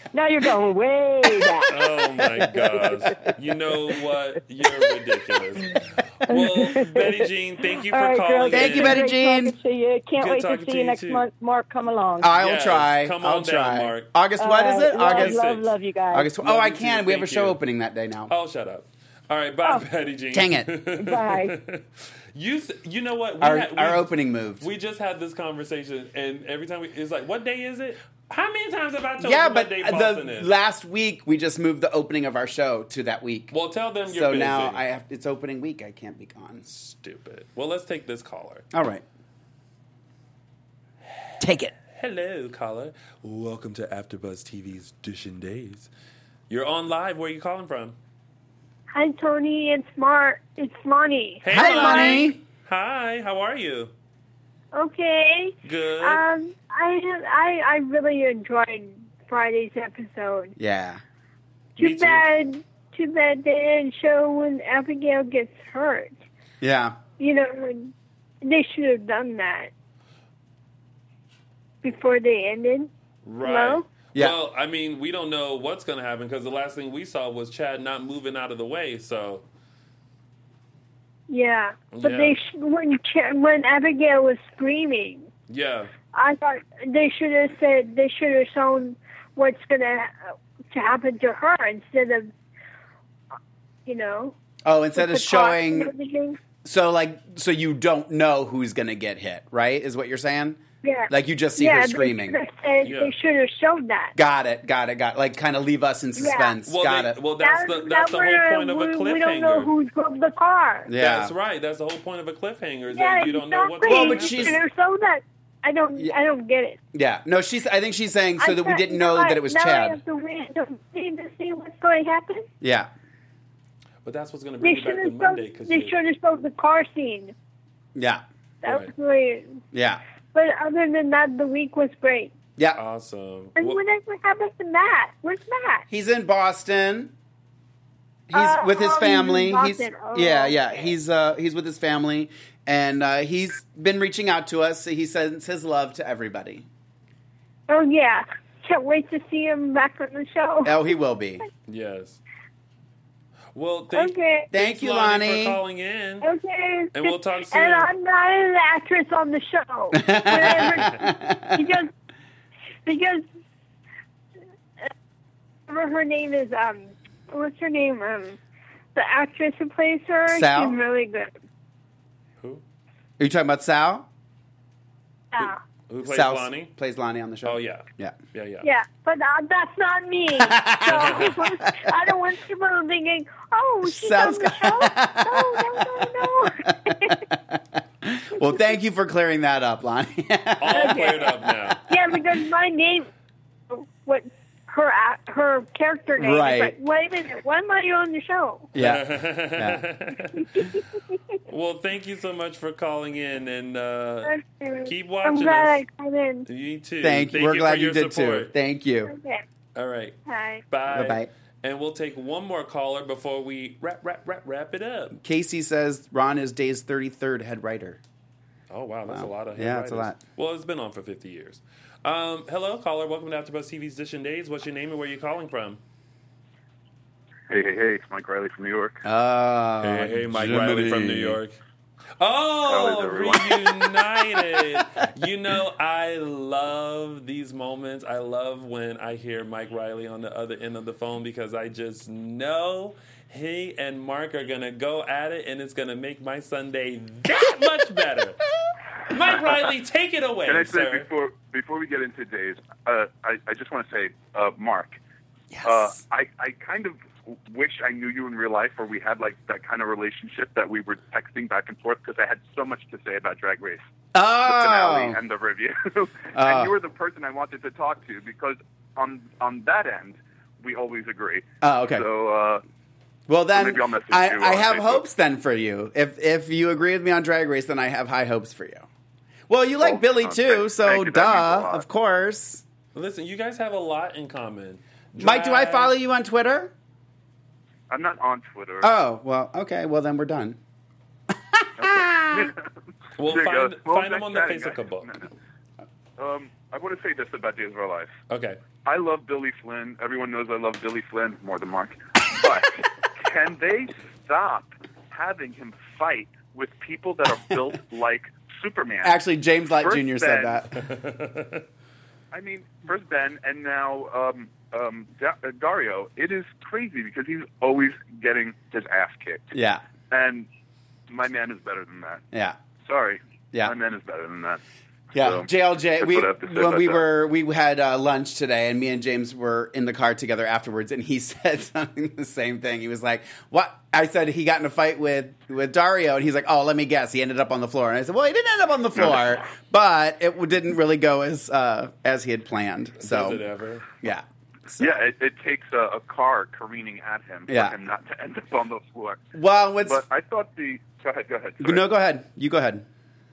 Now you're going way back. Oh my gosh. You know what? You're ridiculous. Well, Betty Jean, thank you for All right, calling girls, in. Thank you, Betty great Jean. talking to you. Can't Good wait to talking see to you you, next too. month. Mark, come along. I'll Yes, try. come I'll on down, try. Mark. August, what is it? All right, August. Love, sixth. love, love you guys. August. Love Oh, I you too. can. We have a Thank show you. opening that day now. Oh, shut up. All right, bye, Oh. Betty Jean. Dang it. Bye. You s- you know what? We Our, had- we- our opening moved. We just had this conversation, and every time we, it's like, what day is it? How many times have I told Yeah, you but what day the Boston is? last week we just moved the opening of our show to that week. Well, tell them you're so busy. now I have it's opening week. I can't be gone. Stupid. Well, let's take this caller. All right. Take it. Hello, caller. Welcome to AfterBuzz T V's Dishin' Days. You're on live. Where are you calling from? Hi, Tony. It's Mar. It's Lonnie. Hey, Hi, Lonnie. Lonnie. Hi. How are you? Okay. Good. Um, I I I really enjoyed Friday's episode. Yeah. Too Me too. bad. Too bad they didn't show when Abigail gets hurt. Yeah. You know, when they should have done that before they ended. right. Hello? Yeah. Well, I mean, we don't know what's going to happen because the last thing we saw was Chad not moving out of the way. So, Yeah, but Yeah. they sh- when Ch- when Abigail was screaming, yeah. I thought they should have said they should have shown what's gonna to happen to her instead of, you know. Oh, instead with of the cost and showing, everything. so like, so you don't know who's gonna get hit, right? Is what you're saying? Yeah, Like you just see yeah, her screaming. They should have, said, Yeah. they should have shown that. Got it. Got it. Got it. Like kind of leave us in suspense. Well, got they- it. well, that's That- the that's the that whole we're- point of a we, we don't know cliffhanger. who drove the car. yeah. That's right. That's the whole point of a cliffhanger is Yeah, that you don't know what's exactly. going Well, to but she's- happen. They should have shown that. I don't. Yeah. I don't get it. Yeah. No, she's. I think she's saying so I that we thought- didn't now know I- that it was now I Chad. have to wait to see, to see what's going to happen. Yeah. But that's what's going to They bring you should back have to showed. Monday. Cause They you- should have showed the car scene. Yeah. That Right. was really. Yeah. But other than that, the week was great. Yeah. Awesome. And Well, whatever happened to Matt? Where's Matt? He's in Boston. He's Uh, with his oh, he's in family. He's, Boston. Oh, yeah, yeah. okay. He's uh he's with his family, and uh, he's been reaching out to us. He sends his love to everybody. Oh yeah, can't wait to see him back on the show. Oh, he will be. yes. Well, thank, Okay. Thank thanks, you, Lonnie, Lonnie. for calling in. Okay. And we'll talk soon. And I'm not an actress on the show. Whatever. because because uh, whatever her name is, um, what's her name? Um, the actress who plays her, Sal? she's really good. Who? Are you talking about Sal? Yeah. Who plays Sal Lonnie? plays Lonnie on the show. Oh, yeah. Yeah. Yeah, yeah. Yeah, but uh, that's not me. So I don't want people thinking, "Oh, she's Sal's on the show." No, no, no, no. Well, thank you for clearing that up, Lonnie. All cleared up now. Yeah, because my name, what her act- her character name Right. is like, wait a minute, why am I on the show? yeah. Well, thank you so much for calling in, and uh, keep I'm watching glad us. I come in. You too. Thank you. We're for glad you your did support. too. Thank you. Okay, All right. hi. Bye. Bye-bye. And we'll take one more caller before we wrap, wrap, wrap, wrap it up. Casey says Ron is Day's thirty-third head writer. Oh, wow. That's Wow. a lot of head Yeah, that's a writers. lot. Well, it's been on for fifty years. Um, hello, caller. Welcome to AfterBuzz T V's Dishin' Days. What's your name and where are you calling from? Hey, hey, hey, it's Mike Riley from New York. Oh, Hey, hey, Mike Jiminy. Riley from New York. How is Oh, everyone? reunited. You know, I love these moments. I love when I hear Mike Riley on the other end of the phone because I just know he and Mark are going to go at it and it's going to make my Sunday that much better. Mike Riley, take it away, Can I say sir. before before we get into days, uh, I, I just want to say, uh, Mark, Yes. uh, I, I kind of wish I knew you in real life, or we had like that kind of relationship that we were texting back and forth because I had so much to say about Drag Race, the finale oh, and the review, Uh. and you were the person I wanted to talk to because on on that end we always agree. oh, okay. So. Uh, Well, then maybe I'll message I, you I on have Facebook. hopes then for you. If if you agree with me on Drag Race, then I have high hopes for you. Well, you like Oh, Billy oh, too, thank- so thank you. That means a duh, lot. of course. Listen, you guys have a lot in common. Mike, do I Drag- follow you on Twitter? I'm not on Twitter. Oh, well, okay. Well, then we're done. Well, There you find, go. Well, find him nice on the chatting, Facebook guys. book. No, no. Um, I want to say this about Days of Our Lives. Okay. I love Billy Flynn. Everyone knows I love Billy Flynn more than Mark. But can they stop having him fight with people that are built like Superman? Actually, James Lott First Junior said Ben- that. I mean, first Ben, and now um, um, Da- uh, Dario. It is crazy because he's always getting his ass kicked. Yeah. And my man is better than that. Yeah. Sorry. Yeah. My man is better than that. Yeah, So, J L J. that's We what I have to say when about we that. were we had uh, lunch today, and me and James were in the car together afterwards, and he said something the same thing. He was like, "What?" I said he got in a fight with with Dario, and he's like, "Oh, let me guess, he ended up on the floor." And I said, "Well, he didn't end up on the floor, but it didn't really go as uh, as he had planned." So, Does it ever? yeah, so, Yeah, it, it takes a, a car careening at him for Yeah. him not to end up on the floor. Well, what's But I thought the go ahead, go ahead. Sorry. no? Go ahead. You go ahead.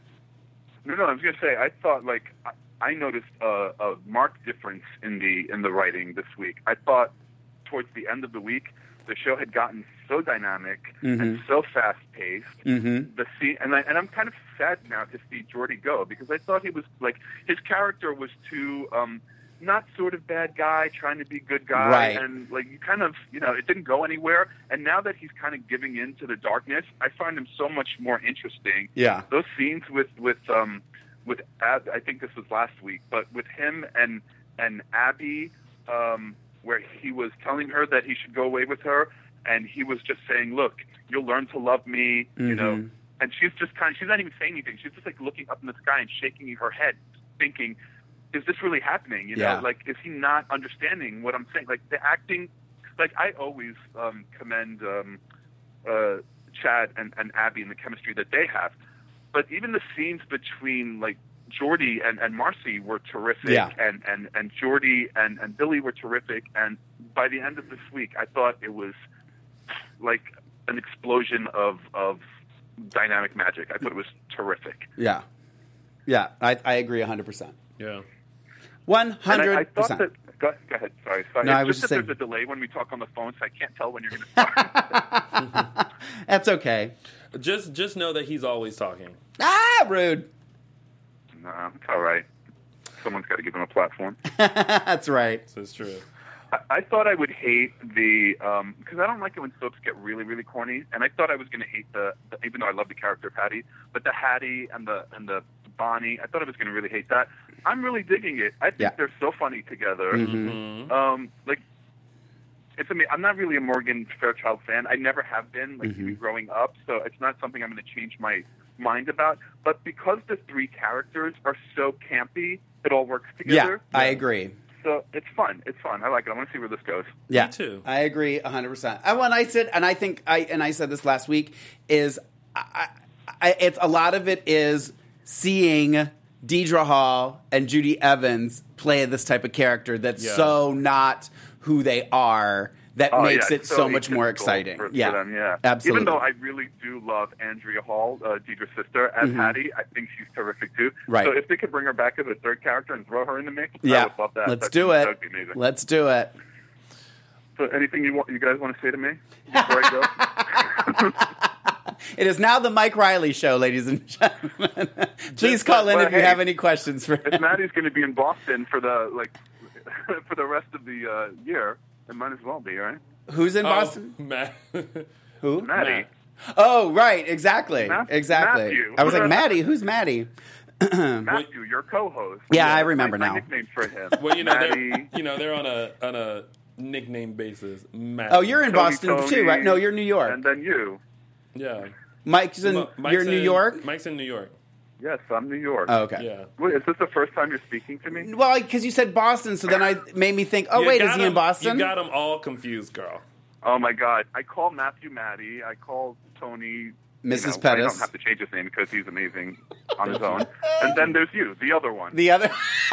No, no, I was going to say I thought like I, I noticed a, a marked difference in the in the writing this week. I thought towards the end of the week the show had gotten so dynamic and so fast paced. Mm-hmm. The scene, and I, and I'm kind of sad now to see Jordy go because I thought he was like his character was too. Um, not sort of bad guy trying to be good guy, Right. and like you kind of, you know, it didn't go anywhere. And now that he's kind of giving in to the darkness, I find him so much more interesting. Yeah. Those scenes with with um with Ab, I think this was last week, but with him and and Abby, um, where he was telling her that he should go away with her, and he was just saying, "Look, you'll learn to love me," you know. Mhm. And she's just kind of, she's not even saying anything. She's just like looking up in the sky and shaking her head, thinking, is this really happening? You know, Yeah. like, is he not understanding what I'm saying? Like, the acting, like, I always um, commend um, uh, Chad and, and Abby and the chemistry that they have. But even the scenes between, like, Jordy and, and Marcy were terrific. Yeah. And, and, and Jordy and, and Billy were terrific. And by the end of this week, I thought it was, like, an explosion of, of dynamic magic. I thought it was terrific. Yeah, yeah. I I agree a hundred percent. Yeah. One And I, I hundred thought percent. that. Go, go ahead. Sorry. Sorry. No, it's I was just, just that saying- there's a delay when we talk on the phone, so I can't tell when you're going to start. That's okay. Just just know that he's always talking. Ah, rude. No, it's all right. Someone's got to give him a platform. That's right. This is true. I, I thought I would hate the because I don't like it when soaps get really, really corny, and I thought I was going to hate the, the even though I love the character of Hattie, but the Hattie and the and the Bonnie, I thought I was going to really hate that. I'm really digging it. I think Yeah. they're so funny together. Mm-hmm. Um, like, it's amazing. I'm not really a Morgan Fairchild fan. I never have been, like, Mhm. even growing up, so it's not something I'm going to change my mind about. But because the three characters are so campy, it all works Yeah, together. I agree. So it's fun. It's fun. I like it. I want to see where this goes. Yeah, Me too. I agree a hundred percent. And when I said, and I think I and I said this last week is, I, I, it's a lot of it is seeing Deidre Hall and Judy Evans play this type of character that's Yeah. so not who they are. That Oh, makes yeah, it so much more atypical exciting. For, yeah, for them, yeah, absolutely. Even though I really do love Andrea Hall, uh, Deidre's sister, as Mhm. Hattie, I think she's terrific too. Right. So if they could bring her back as a third character and throw her in the mix, I yeah, would love that. let's That'd do be- it. That'd be amazing. Let's do it. So anything you want, you guys want to say to me before I go? It is now the Mike Riley Show, ladies and gentlemen. Please call in well, if you hey, have any questions for If him. Maddie's going to be in Boston for the like for the rest of the uh, year, it might as well be, right? Who's in Boston? Oh, Matt. Who? Maddie. Matt. Oh, right, exactly, Matt- exactly. Matthew. I was like, Maddie, who's Maddie? Matthew, your co-host. Yeah, I remember my, now. My nickname for him. Well, you know, Maddie. they're, you know, they're on a on a nickname basis. Matt. Oh, you're in Tony, Boston Tony, too, right? No, you're New York. And then you. Yeah. Mike's in. Mo- Mike's you're in New in- York. Mike's in New York. Yes, I'm New York. Oh, okay. Yeah. Wait, is this the first time you're speaking to me? Well, because you said Boston, so then I made me think. Oh, You wait, got is he him- in Boston? You got them all confused, girl. Oh my God! I call Matthew Maddie. I call Tony Missus You know, I Pettis. don't have to change his name because he's amazing on his own. And then there's you, the other one. The other.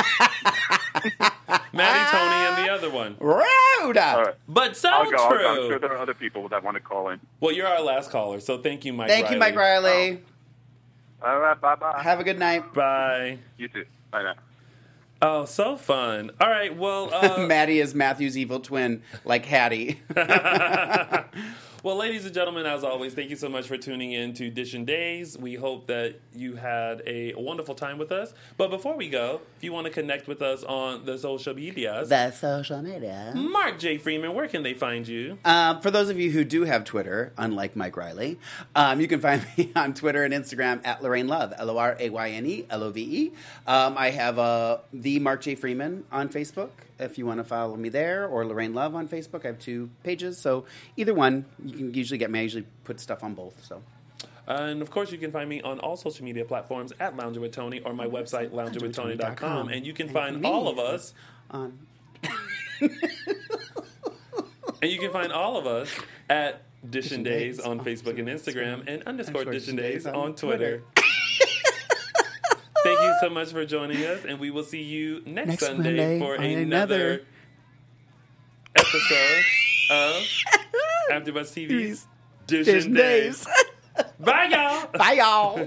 Maddie, Tony, and the other one. Rude. All right. But so I'll go. I'll true. go. I'm sure there are other people that want to call in. Well, you're our last caller, so thank you, Mike. Thank you, Mike Riley. All right. Bye bye. Have a good night. Bye. You too. Bye now. Oh, so fun. All right, well, uh, Maddie is Matthew's evil twin, like Hattie. Well, ladies and gentlemen, as always, thank you so much for tuning in to Dishin' Days. We hope that you had a wonderful time with us. But before we go, if you want to connect with us on the social medias, The social media. Mark J. Freeman, where can they find you? Uh, for those of you who do have Twitter, unlike Mike Riley, um, you can find me on Twitter and Instagram at Lorraine Love, L O R A Y N E L O V E. Um, I have uh, the Mark J. Freeman on Facebook, if you want to follow me there, or Lorraine Love on Facebook. I have two pages, so either one, you can usually get me. I usually put stuff on both, so... And, of course, you can find me on all social media platforms at Lounger with Tony or my website, lounger with tony dot com. And you can find all of us on... and you can find all of us at Dishin' Days on Facebook and Instagram and underscore Dishin' Days on Twitter. Thank you so much for joining us, and we will see you next, Next Sunday Monday for on another another episode of AfterBuzz T V's Dishin' Dishin' Days. Days. Bye, y'all. Bye, y'all.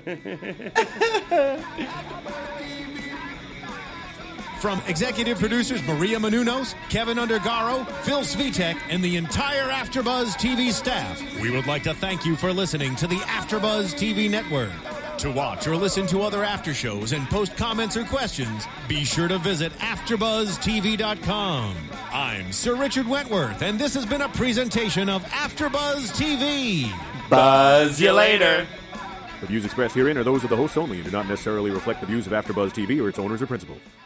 From executive producers Maria Menounos, Kevin Undergaro, Phil Svitek, and the entire AfterBuzz T V staff, we would like to thank you for listening to the AfterBuzz T V network. To watch or listen to other after shows and post comments or questions, be sure to visit after buzz T V dot com. I'm Sir Richard Wentworth, and this has been a presentation of AfterBuzz T V. Buzz you later. The views expressed herein are those of the hosts only and do not necessarily reflect the views of AfterBuzz T V or its owners or principals.